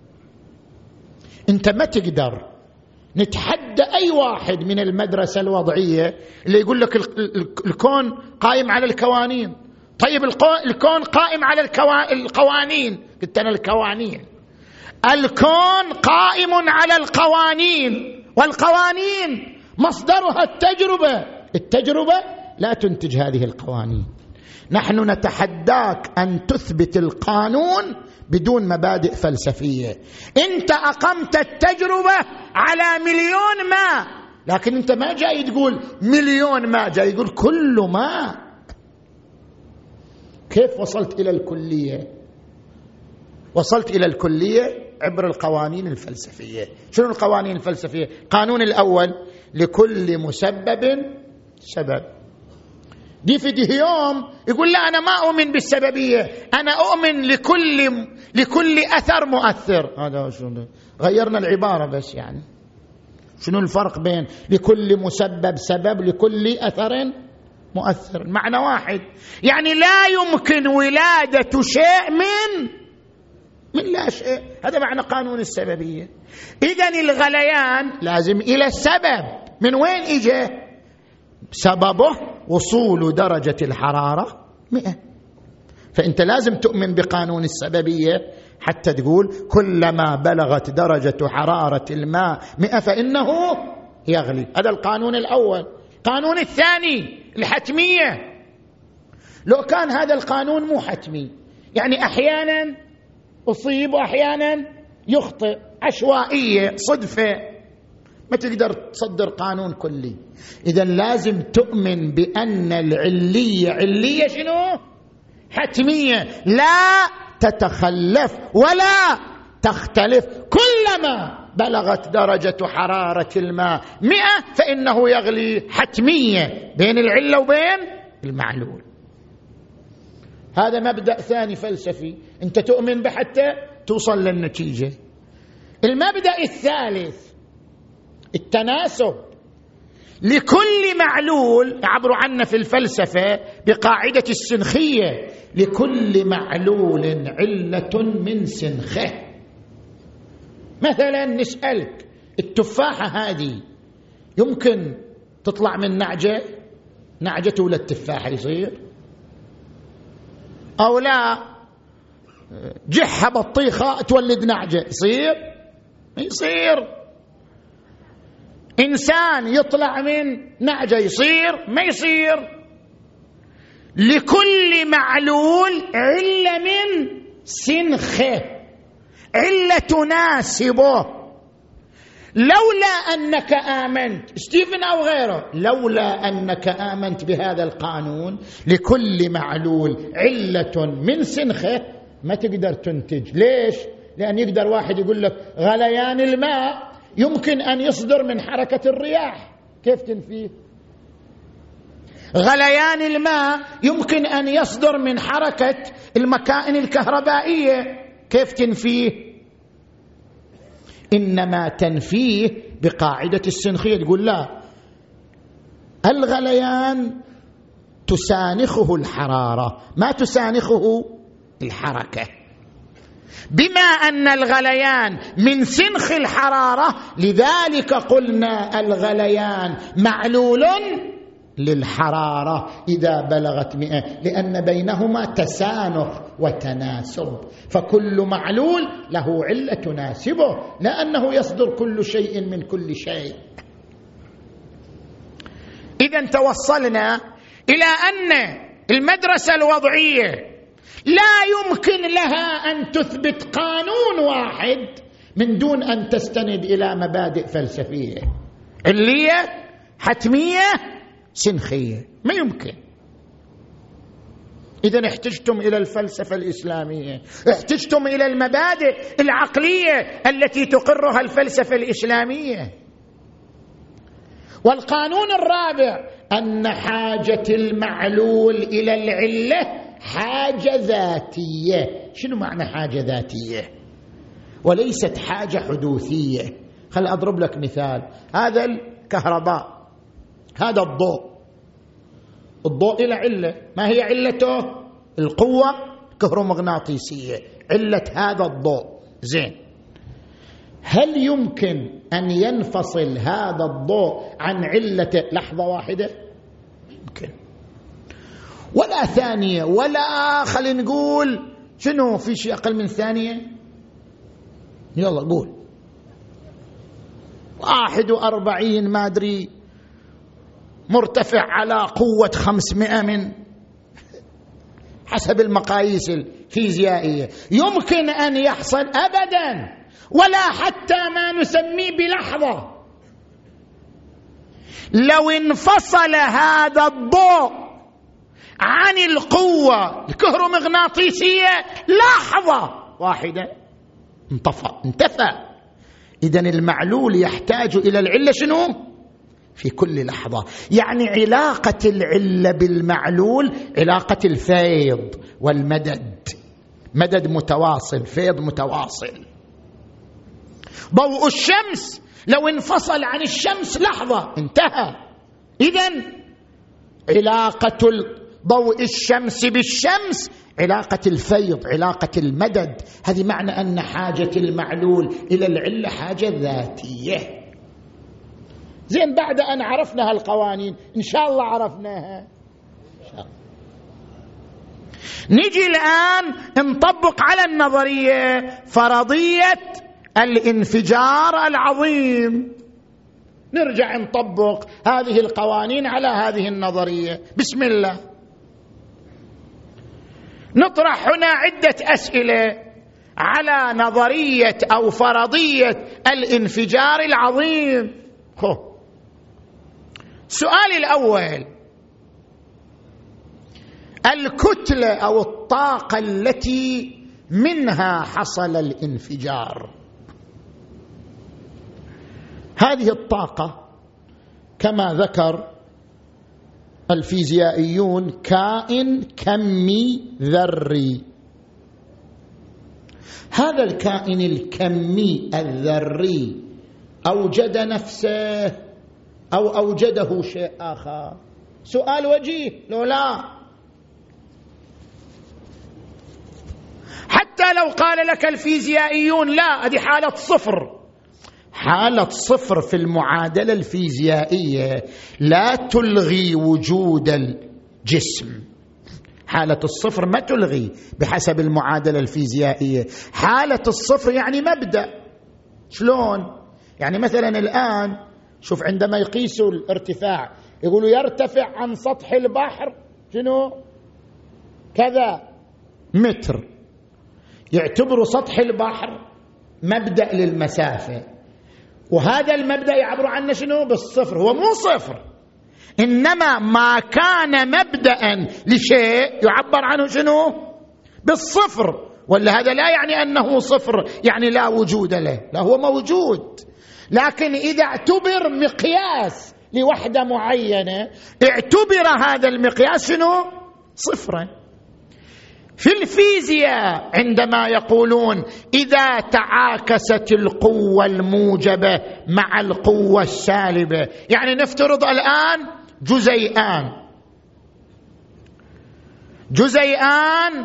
أنت ما تقدر. نتحدى أي واحد من المدرسة الوضعية اللي يقول لك الكون قائم على القوانين. طيب الكون قائم على القوانين، قلت أنا القوانين. الكون قائم على القوانين، والقوانين مصدرها التجربة. التجربة لا تنتج هذه القوانين. نحن نتحداك أن تثبت القانون بدون مبادئ فلسفية. أنت أقمت التجربة على مليون ماء، لكن أنت ما جاي تقول مليون ماء، جاي يقول كل ماء. كيف وصلت إلى الكلية؟ وصلت إلى الكلية عبر القوانين الفلسفية. شنو القوانين الفلسفية؟ القانون الأول: لكل مسبب سبب. دي في ديهيوم يقول لا أنا ما أؤمن بالسببية، أنا أؤمن لكل لكل أثر مؤثر. هذا شنو؟ غيرنا العبارة بس. يعني شنو الفرق بين لكل مسبب سبب لكل أثر مؤثر؟ معنى واحد، يعني لا يمكن ولادة شيء من من لا شيء. هذا معنى قانون السببية. إذن الغليان لازم إلى السبب. من وين إجا؟ سببه وصول درجة الحرارة مئة. فأنت لازم تؤمن بقانون السببية حتى تقول كلما بلغت درجة حرارة الماء مئة فإنه يغلي. هذا القانون الأول. القانون الثاني: الحتمية. لو كان هذا القانون مو حتمي، يعني أحيانا أصيب وأحيانا يخطئ، عشوائية، صدفة، ما تقدر تصدر قانون كلي. إذا لازم تؤمن بأن العلية علية شنو؟ حتمية، لا تتخلف ولا تختلف. كلما بلغت درجة حرارة الماء مئة فإنه يغلي. حتمية بين العلة وبين المعلول. هذا مبدأ ثاني فلسفي أنت تؤمن به حتى توصل للنتيجة. المبدأ الثالث: التناسب. لكل معلول، يعبر عنه في الفلسفة بقاعدة السنخية: لكل معلول علة من سنخه. مثلا نسألك: التفاحة هذه يمكن تطلع من نعجة؟ نعجة تولد تفاحة يصير؟ أو لا جحة بطيخة تولد نعجة يصير؟ ما يصير. إنسان يطلع من نعجة يصير؟ ما يصير. لكل معلول علة من سنخه، علة تناسبه. لولا أنك آمنت، ستيفن أو غيره، لولا أنك آمنت بهذا القانون لكل معلول علة من سنخه ما تقدر تنتج. ليش؟ لأن يقدر واحد يقول لك غليان الماء يمكن أن يصدر من حركة الرياح، كيف تنفيه؟ غليان الماء يمكن أن يصدر من حركة المكائن الكهربائية، كيف تنفيه؟ إنما تنفيه بقاعدة السنخية. تقول لا، الغليان تسانخه الحرارة ما تسانخه الحركة. بما أن الغليان من سنخ الحرارة لذلك قلنا الغليان معلول للحرارة إذا بلغت مئة، لأن بينهما تسانخ وتناسب. فكل معلول له علة تناسبه، لا أنه يصدر كل شيء من كل شيء. إذن توصلنا إلى أن المدرسة الوضعية لا يمكن لها أن تثبت قانون واحد من دون أن تستند إلى مبادئ فلسفية علية، حتمية، سنخية. ما يمكن. إذن احتجتم إلى الفلسفة الإسلامية، احتجتم إلى المبادئ العقلية التي تقرها الفلسفة الإسلامية. والقانون الرابع: أن حاجة المعلول إلى العلة حاجة ذاتية. شنو معنى حاجة ذاتية؟ وليست حاجة حدوثية. خل أضرب لك مثال. هذا الكهرباء، هذا الضوء، الضوء إلى علة. ما هي علته؟ القوة الكهرومغناطيسية، علة هذا الضوء. زين، هل يمكن أن ينفصل هذا الضوء عن علته لحظة واحدة؟ يمكن. ولا ثانية، ولا خلينا نقول شنو في شيء أقل من ثانية. يلا قول واحد وأربعين ما أدري مرتفع على قوة خمسمائة من حسب المقاييس الفيزيائية. يمكن أن يحصل؟ أبدا. ولا حتى ما نسميه بلحظة. لو انفصل هذا الضوء عن القوة الكهرومغناطيسية لحظة واحدة انطفى انتفى. إذن المعلول يحتاج إلى العلة شنو؟ في كل لحظة. يعني علاقة العلة بالمعلول علاقة الفيض والمدد، مدد متواصل، فيض متواصل. ضوء الشمس لو انفصل عن الشمس لحظة انتهى. إذن علاقة ضوء الشمس بالشمس علاقة الفيض، علاقة المدد. هذه معنى أن حاجة المعلول إلى العلة حاجة ذاتية. زين، بعد أن عرفنا هالقوانين إن شاء الله عرفناها، نجي الآن نطبق على النظرية فرضية الانفجار العظيم. نرجع نطبق هذه القوانين على هذه النظرية. بسم الله. نطرح هنا عدة أسئلة على نظرية أو فرضية الانفجار العظيم. خو. السؤال الأول: الكتلة أو الطاقة التي منها حصل الانفجار، هذه الطاقة كما ذكر الفيزيائيون كائن كمي ذري. هذا الكائن الكمي الذري أوجد نفسه أو أوجده شيء آخر؟ سؤال وجيه لو لا. حتى لو قال لك الفيزيائيون لا، هذه حالة صفر. حالة صفر في المعادلة الفيزيائية لا تلغي وجود الجسم. حالة الصفر ما تلغي بحسب المعادلة الفيزيائية. حالة الصفر يعني مبدأ. شلون؟ يعني مثلا الآن شوف، عندما يقيسوا الارتفاع يقولوا يرتفع عن سطح البحر شنو؟ كذا متر. يعتبروا سطح البحر مبدأ للمسافة، وهذا المبدأ يعبر عنه شنو؟ بالصفر. هو مو صفر، إنما ما كان مبدأ لشيء يعبر عنه شنو؟ بالصفر. ولا هذا لا يعني أنه صفر يعني لا وجود له، لا، هو موجود، لكن إذا اعتبر مقياس لوحدة معينة اعتبر هذا المقياس شنو؟ صفرا. في الفيزياء عندما يقولون إذا تعاكست القوة الموجبة مع القوة السالبة، يعني نفترض الآن جزيئان جزيئان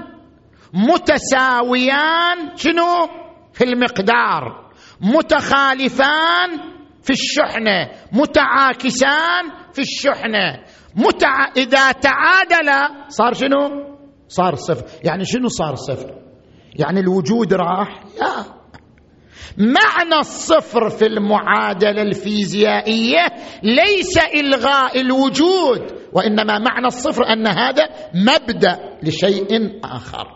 متساويان شنو؟ في المقدار، متخالفان في الشحنة، متعاكسان في الشحنة، متع... إذا تعادل صار شنو؟ صار صفر. يعني شنو صار صفر؟ يعني الوجود راح؟ لا. معنى الصفر في المعادلة الفيزيائية ليس إلغاء الوجود، وإنما معنى الصفر أن هذا مبدأ لشيء آخر.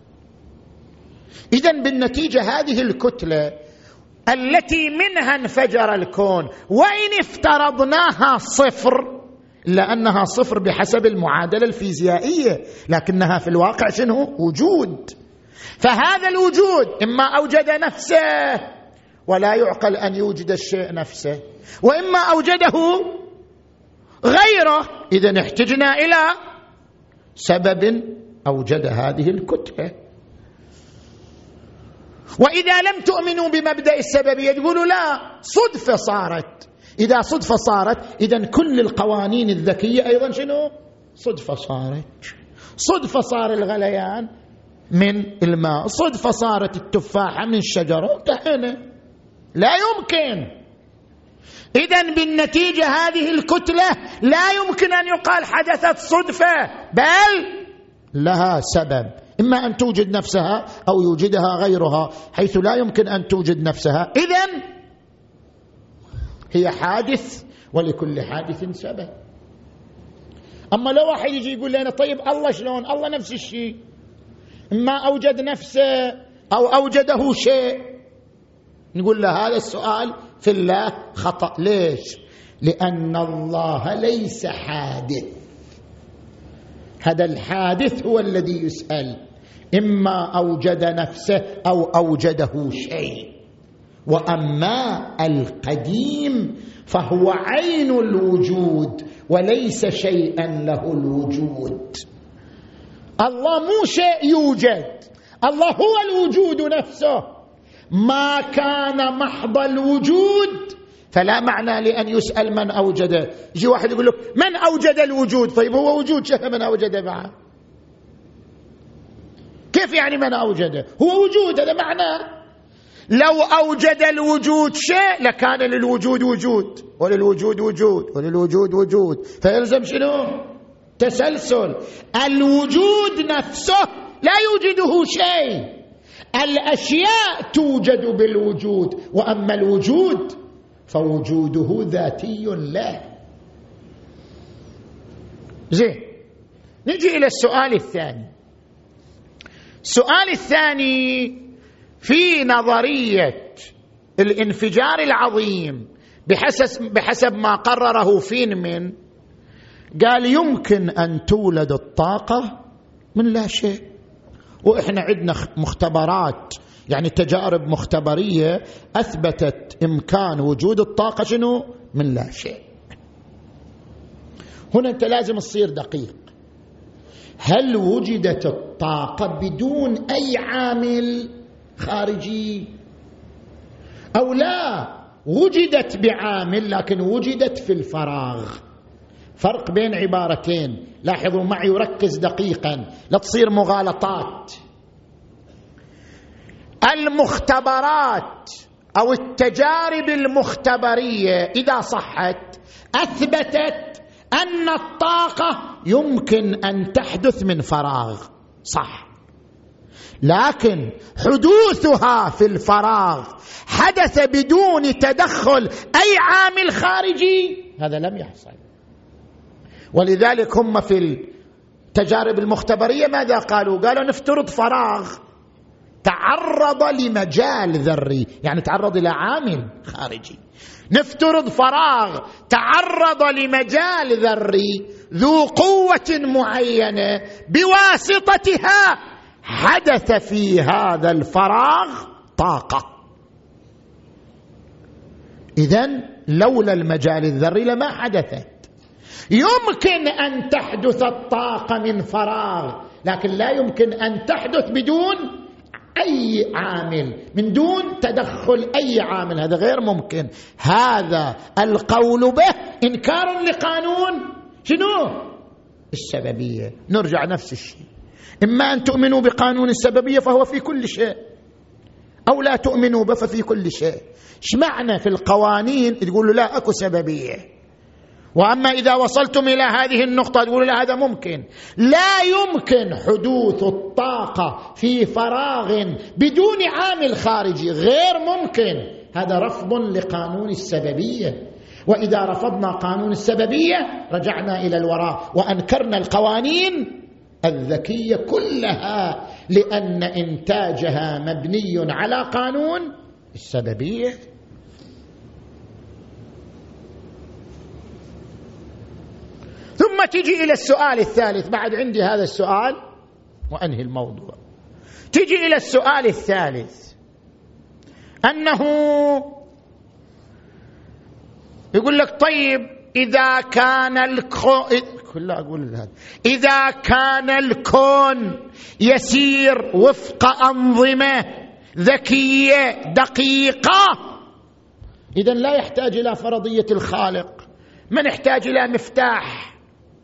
إذن بالنتيجة هذه الكتلة التي منها انفجر الكون وإن افترضناها صفر، لأنها صفر بحسب المعادلة الفيزيائية، لكنها في الواقع شنو؟ وجود. فهذا الوجود إما أوجد نفسه، ولا يعقل أن يوجد الشيء نفسه، وإما أوجده غيره. إذن احتجنا إلى سبب أوجد هذه الكتلة. وإذا لم تؤمنوا بمبدأ السببية تقولوا لا، صدفة صارت. إذا صدفة صارت إذن كل القوانين الذكية أيضا شنو؟ صدفة صارت. صدفة صار الغليان من الماء، صدفة صارت التفاحة من الشجرة، انتهينا. لا يمكن. إذن بالنتيجة هذه الكتلة لا يمكن أن يقال حدثت صدفة، بل لها سبب، إما أن توجد نفسها أو يوجدها غيرها، حيث لا يمكن أن توجد نفسها. إذن هي حادث، ولكل حادث سبب. أما لو واحد يجي يقول لنا طيب الله شلون؟ الله نفس الشيء، إما أوجد نفسه أو أوجده شيء، نقول له هذا السؤال في الله خطأ. ليش؟ لأن الله ليس حادث. هذا الحادث هو الذي يسأل، إما أوجد نفسه أو أوجده شيء. وأما القديم فهو عين الوجود وليس شيئا له الوجود. الله مو شيء يوجد، الله هو الوجود نفسه. ما كان محض الوجود فلا معنى لأن يسأل من أوجده. يجي واحد يقول له من أوجد الوجود؟ طيب هو وجود، شيء من أوجده معه؟ كيف يعني من أوجده؟ هو وجود، هذا معناه. لو أوجد الوجود شيء لكان للوجود وجود، وللوجود وجود، وللوجود وجود، فيلزم شنو؟ تسلسل. الوجود نفسه لا يوجده شيء، الأشياء توجد بالوجود، وأما الوجود فوجوده ذاتي له. زين، نجي إلى السؤال الثاني. السؤال الثاني في نظرية الانفجار العظيم بحسب, بحسب ما قرره فينمان، قال يمكن أن تولد الطاقة من لا شيء. وإحنا عندنا مختبرات، يعني تجارب مختبرية أثبتت إمكان وجود الطاقة شنو؟ من لا شيء. هنا أنت لازم تصير دقيق. هل وجدت الطاقة بدون أي عامل خارجي أو لا وجدت بعامل لكن وجدت في الفراغ؟ فرق بين عبارتين، لاحظوا معي وركز دقيقا لا تصير مغالطات. المختبرات أو التجارب المختبرية إذا صحت أثبتت أن الطاقة يمكن أن تحدث من فراغ، صح، لكن حدوثها في الفراغ حدث بدون تدخل أي عامل خارجي، هذا لم يحصل. ولذلك هم في التجارب المختبرية ماذا قالوا؟ قالوا نفترض فراغ تعرض لمجال ذري، يعني تعرض إلى عامل خارجي. نفترض فراغ تعرض لمجال ذري ذو قوة معينة، بواسطتها حدث في هذا الفراغ طاقة. إذن لولا المجال الذري لما حدثت. يمكن أن تحدث الطاقة من فراغ، لكن لا يمكن أن تحدث بدون أي عامل، من دون تدخل أي عامل، هذا غير ممكن. هذا القول به إنكار لقانون شنو؟ السببية. نرجع نفس الشيء، إما أن تؤمنوا بقانون السببية فهو في كل شيء، أو لا تؤمنوا به ففي كل شيء. إيش معنى في القوانين تقولوا لا أكو سببية، وأما إذا وصلتم إلى هذه النقطة تقولوا لا هذا ممكن؟ لا يمكن حدوث الطاقة في فراغ بدون عامل خارجي، غير ممكن. هذا رفض لقانون السببية. وإذا رفضنا قانون السببية رجعنا إلى الوراء وأنكرنا القوانين الذكية كلها، لأن إنتاجها مبني على قانون السببية. ثم تجي إلى السؤال الثالث، بعد عندي هذا السؤال وأنهي الموضوع. تجي إلى السؤال الثالث، أنه يقول لك طيب إذا كان الكون، كله أقول هذا، إذا كان الكون يسير وفق أنظمة ذكية دقيقة، إذن لا يحتاج إلى فرضية الخالق، ما نحتاج إلى مفتاح.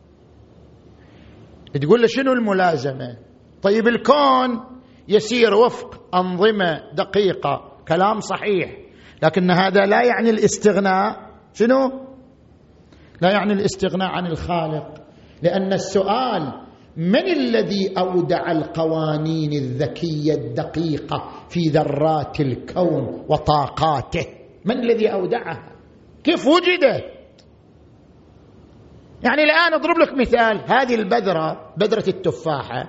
تقول له شنو الملازمة؟ طيب الكون يسير وفق أنظمة دقيقة، كلام صحيح، لكن هذا لا يعني الاستغناء. شنو؟ لا يعني الاستغناء عن الخالق، لأن السؤال من الذي أودع القوانين الذكية الدقيقة في ذرات الكون وطاقاته؟ من الذي أودعها؟ كيف وجدت؟ يعني الآن أضرب لك مثال، هذه البذرة، بذرة التفاحة،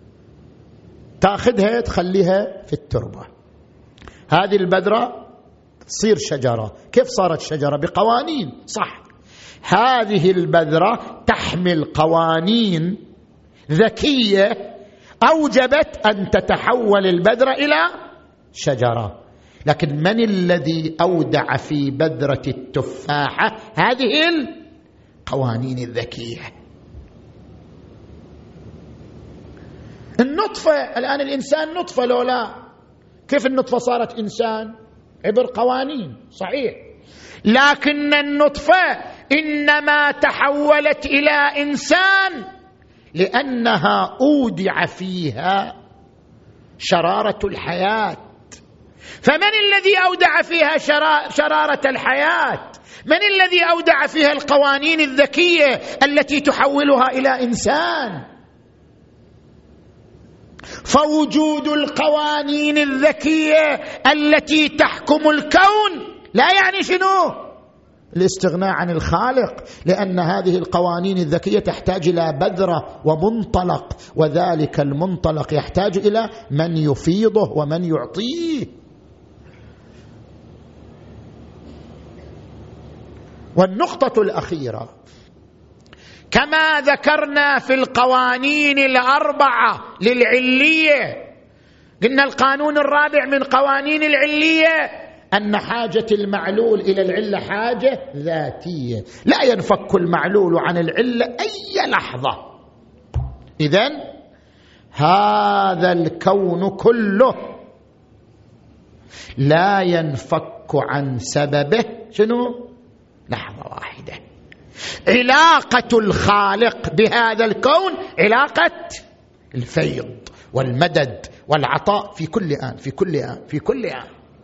تأخذها تخليها في التربة، هذه البذرة تصير شجرة. كيف صارت شجرة؟ بقوانين، صح. هذه البذرة تحمل قوانين ذكية أوجبت أن تتحول البذرة إلى شجرة. لكن من الذي أودع في بذرة التفاحة هذه القوانين الذكية؟ النطفة. الآن الإنسان نطفة لو لا، كيف النطفة صارت إنسان؟ عبر قوانين، صحيح، لكن النطفة إنما تحولت إلى إنسان لأنها أودع فيها شرارة الحياة. فمن الذي أودع فيها شرارة الحياة؟ من الذي أودع فيها القوانين الذكية التي تحولها إلى إنسان؟ فوجود القوانين الذكية التي تحكم الكون لا يعني شنو؟ الاستغناء عن الخالق، لأن هذه القوانين الذكية تحتاج إلى بذرة ومنطلق، وذلك المنطلق يحتاج إلى من يفيضه ومن يعطيه. والنقطة الأخيرة، كما ذكرنا في القوانين الأربعة للعلية، قلنا القانون الرابع من قوانين العلية أن حاجة المعلول إلى العلة حاجة ذاتية، لا ينفك المعلول عن العلة أي لحظة. إذن هذا الكون كله لا ينفك عن سببه شنو؟ لحظة واحدة. علاقة الخالق بهذا الكون علاقة الفيض والمدد والعطاء في كل آن في كل آن في كل آن.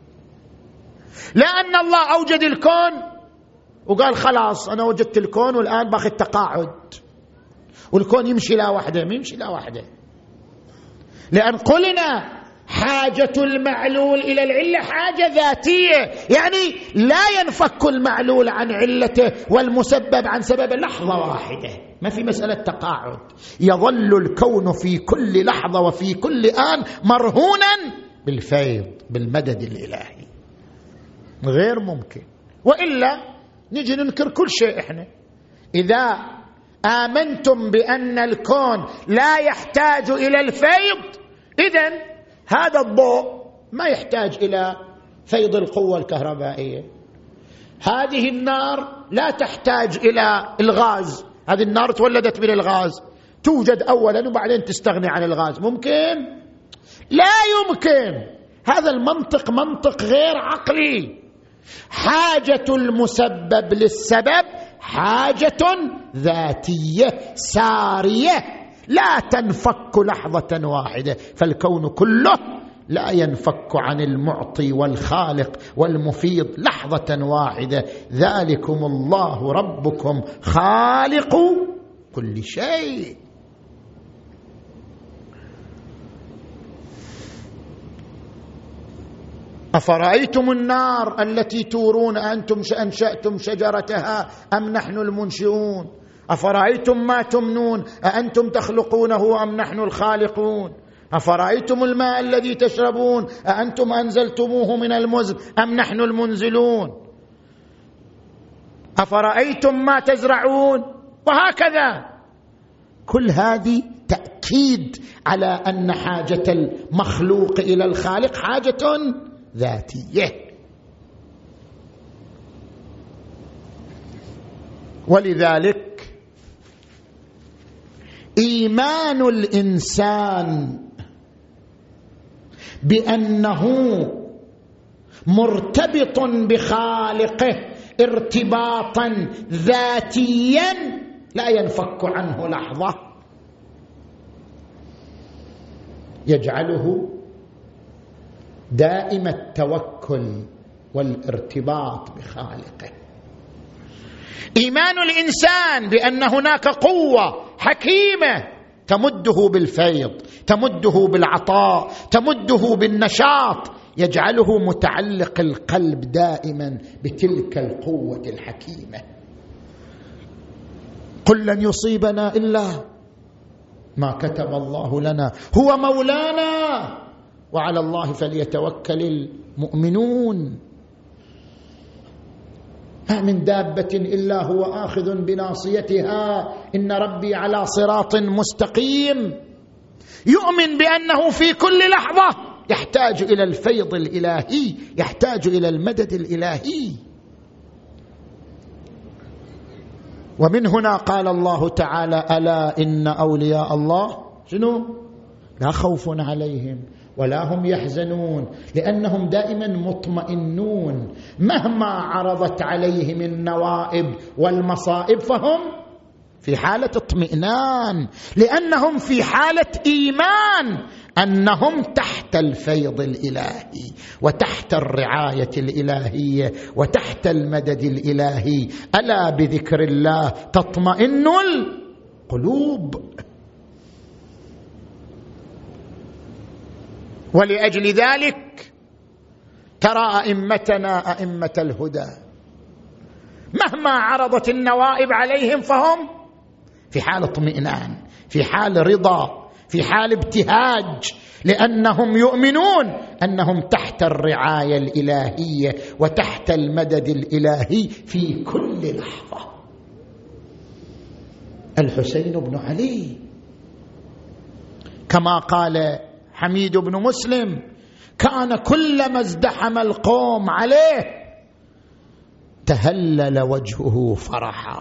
لأن الله أوجد الكون وقال خلاص أنا وجدت الكون والآن باخذ تقاعد، والكون يمشي لا وحده، ما يمشي لا وحده، لأن قلنا حاجة المعلول إلى العلة حاجة ذاتية، يعني لا ينفك المعلول عن علته والمسبب عن سبب لحظة واحدة، ما في مسألة تقاعد. يظل الكون في كل لحظة وفي كل آن مرهونا بالفيض بالمدد الإلهي، غير ممكن. وإلا نجي ننكر كل شيء. إحنا إذا آمنتم بأن الكون لا يحتاج إلى الفيض، إذن هذا الضوء ما يحتاج إلى فيض القوة الكهربائية، هذه النار لا تحتاج إلى الغاز، هذه النار تولدت من الغاز، توجد أولا وبعدين تستغني عن الغاز، ممكن؟ لا يمكن. هذا المنطق منطق غير عقلي. حاجة المسبب للسبب حاجة ذاتية سارية لا تنفك لحظة واحدة، فالكون كله لا ينفك عن المعطي والخالق والمفيض لحظة واحدة. ذلكم الله ربكم خالق كل شيء. أفرأيتم النار التي تورون أنتم أنشأتم شجرتها أم نحن المنشئون؟ أفرأيتم ما تمنون أأنتم تخلقونه أم نحن الخالقون؟ أفرأيتم الماء الذي تشربون أأنتم أنزلتموه من المزن أم نحن المنزلون؟ أفرأيتم ما تزرعون؟ وهكذا. كل هذه تأكيد على أن حاجة المخلوق إلى الخالق حاجة ذاتية. ولذلك إيمان الإنسان بأنه مرتبط بخالقه ارتباطا ذاتيا لا ينفك عنه لحظة يجعله دائم التوكل والارتباط بخالقه. إيمان الإنسان بأن هناك قوة حكيمة تمده بالفيض، تمده بالعطاء، تمده بالنشاط، يجعله متعلق القلب دائما بتلك القوة الحكيمة. قل لن يصيبنا إلا ما كتب الله لنا هو مولانا وعلى الله فليتوكل المؤمنون. ما من دابة إلا هو آخذ بناصيتها إن ربي على صراط مستقيم. يؤمن بأنه في كل لحظة يحتاج إلى الفيض الإلهي، يحتاج إلى المدد الإلهي. ومن هنا قال الله تعالى: ألا إن أولياء الله شنو؟ لا خوف عليهم ولا هم يحزنون، لأنهم دائما مطمئنون مهما عرضت عليهم النوائب والمصائب فهم في حالة اطمئنان، لأنهم في حالة إيمان أنهم تحت الفيض الإلهي وتحت الرعاية الإلهية وتحت المدد الإلهي. ألا بذكر الله تطمئن القلوب. ولأجل ذلك ترى أئمتنا أئمة الهدى مهما عرضت النوائب عليهم فهم في حال اطمئنان، في حال رضا، في حال ابتهاج، لأنهم يؤمنون أنهم تحت الرعاية الإلهية وتحت المدد الإلهي في كل لحظة. الحسين بن علي كما قال حميد بن مسلم: كان كلما ازدحم القوم عليه تهلل وجهه فرحا،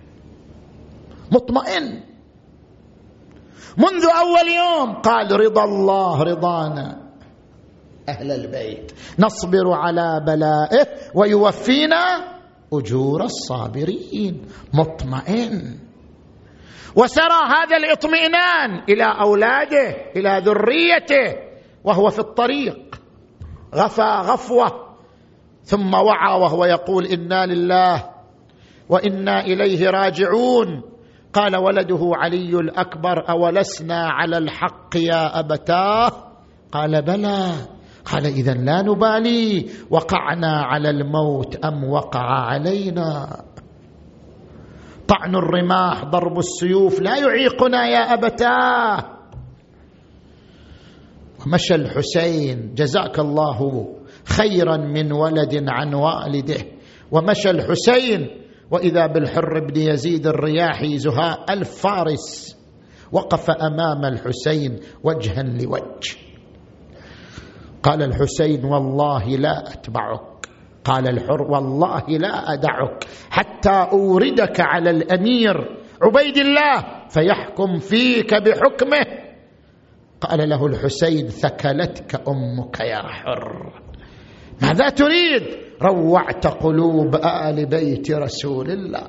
مطمئن منذ أول يوم. قال: رضا الله رضانا أهل البيت، نصبر على بلائه ويوفينا أجور الصابرين. مطمئن، وسرى هذا الاطمئنان إلى أولاده، إلى ذريته، وهو في الطريق غفى غفوة ثم وعى وهو يقول: إنا لله وإنا إليه راجعون. قال ولده علي الأكبر: أولسنا على الحق يا أبتاه؟ قال: بلى. قال: إذن لا نبالي، وقعنا على الموت أم وقع علينا؟ طعن الرماح ضرب السيوف لا يعيقنا يا أبتاه. ومشى الحسين جزاك الله خيرا من ولد عن والده، ومشى الحسين وإذا بالحر بن يزيد الرياحي زهاء ألف فارس وقف أمام الحسين وجها لوجه. قال الحسين: والله لا أتبعك. قال الحر: والله لا أدعك حتى أوردك على الأمير عبيد الله فيحكم فيك بحكمه. قال له الحسين: ثكلتك أمك يا حر، ماذا تريد؟ روعت قلوب آل بيت رسول الله.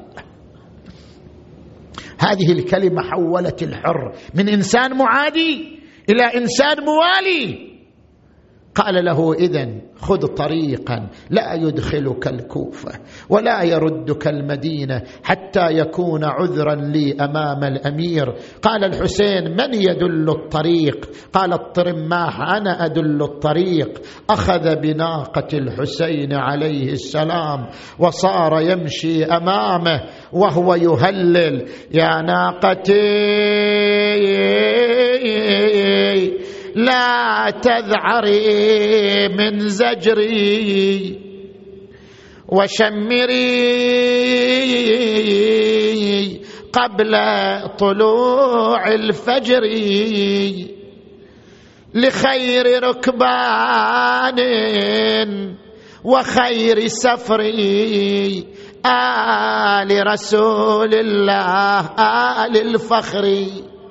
هذه الكلمة حولت الحر من إنسان معادي إلى إنسان موالي. قال له: إذن خذ طريقا لا يدخلك الكوفة ولا يردك المدينة حتى يكون عذرا لي أمام الأمير. قال الحسين: من يدل الطريق؟ قال: الطرماح أنا أدل الطريق. أخذ بناقة الحسين عليه السلام وصار يمشي أمامه وهو يهلل: يا ناقتي لا تذعري من زجري وشمري قبل طلوع الفجر لخير ركبان وخير سفر آل رسول الله آل الفخر.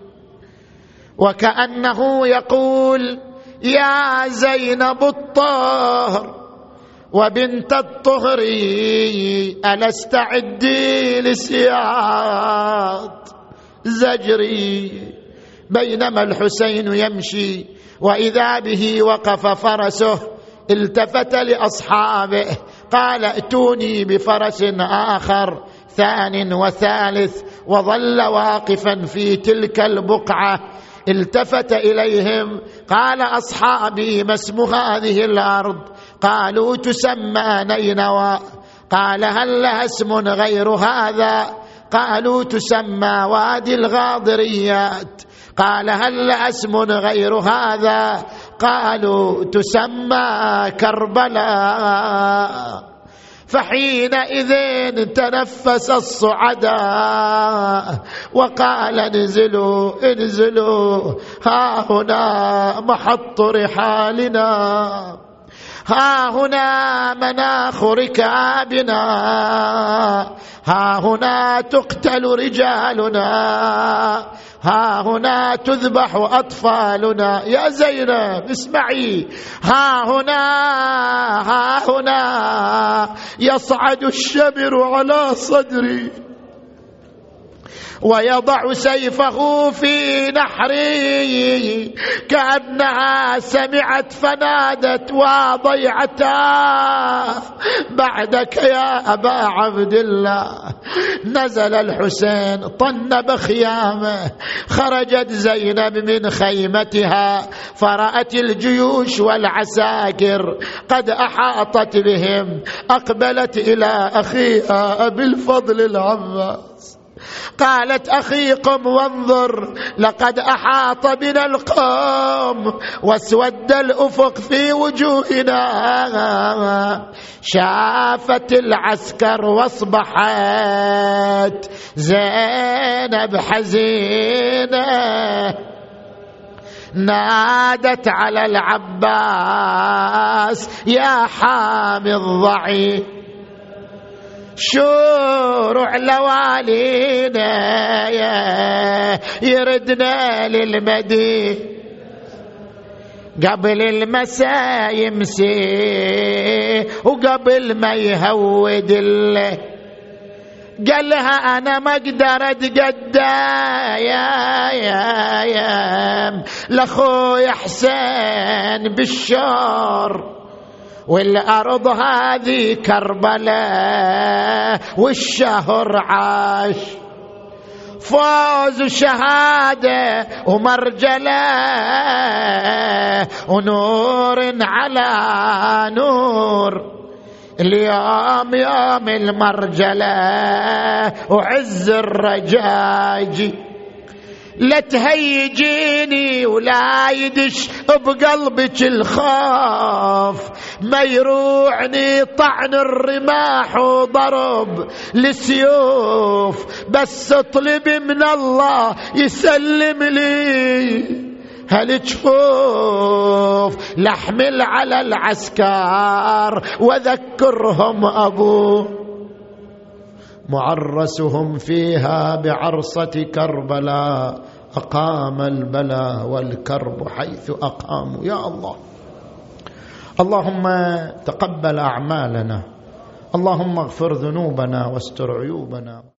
وكأنه يقول: يا زينب الطهر وبنت الطهر ألست عدي لسياط زجري. بينما الحسين يمشي وإذا به وقف فرسه التفت لأصحابه قال: ائتوني بفرس آخر ثان وثالث، وظل واقفا في تلك البقعة. التفت إليهم قال: أصحابي ما اسم هذه الأرض؟ قالوا: تسمى نينوى. قال: هل لها اسم غير هذا؟ قالوا: تسمى وادي الغاضريات. قال: هل لها اسم غير هذا؟ قالوا: تسمى كربلاء. فحينئذ تنفس الصعداء وقال انزلوا انزلوا، ها هنا محط رحالنا، ها هنا مناخ ركابنا، ها هنا تقتل رجالنا، ها هنا تذبح أطفالنا. يا زينب اسمعي، ها هنا ها هنا يصعد الشبر على صدري ويضع سيفه في نحري، كأنها سمعت فنادت وضيعتاه بعدك يا أبا عبد الله. نزل الحسين طن بخيامه، خرجت زينب من خيمتها فرأت الجيوش والعساكر قد أحاطت بهم، أقبلت إلى أخيها أبي الفضل العباس، قالت أخي قم وانظر، لقد أحاط بنا القوم واسود الأفق في وجوهنا. شافت العسكر واصبحت زينب حزينة، نادت على العباس يا حامي الضعيف، شورع لوالينا يردنا للمدينة قبل المساء يمسي وقبل ما يهود الله. قالها أنا ما أقدر أتقدى يا يا يا لأخوي حسين بالشور، والأرض هذه كربلاء والشهر عاش، فوز وشهادة ومرجلة ونور على نور. اليوم يوم المرجلة وعز الرجاج، لا تهيجيني ولا يدش بقلبك الخوف، ما يروعني طعن الرماح وضرب للسيوف، بس اطلبي من الله يسلم لي هالجفوف، لحمل على العسكر وذكرهم أبوه، معرسهم فيها بعرصة كربلاء، أقام البلاء والكرب حيث أقاموا. يا الله، اللهم تقبل أعمالنا، اللهم اغفر ذنوبنا واستر عيوبنا.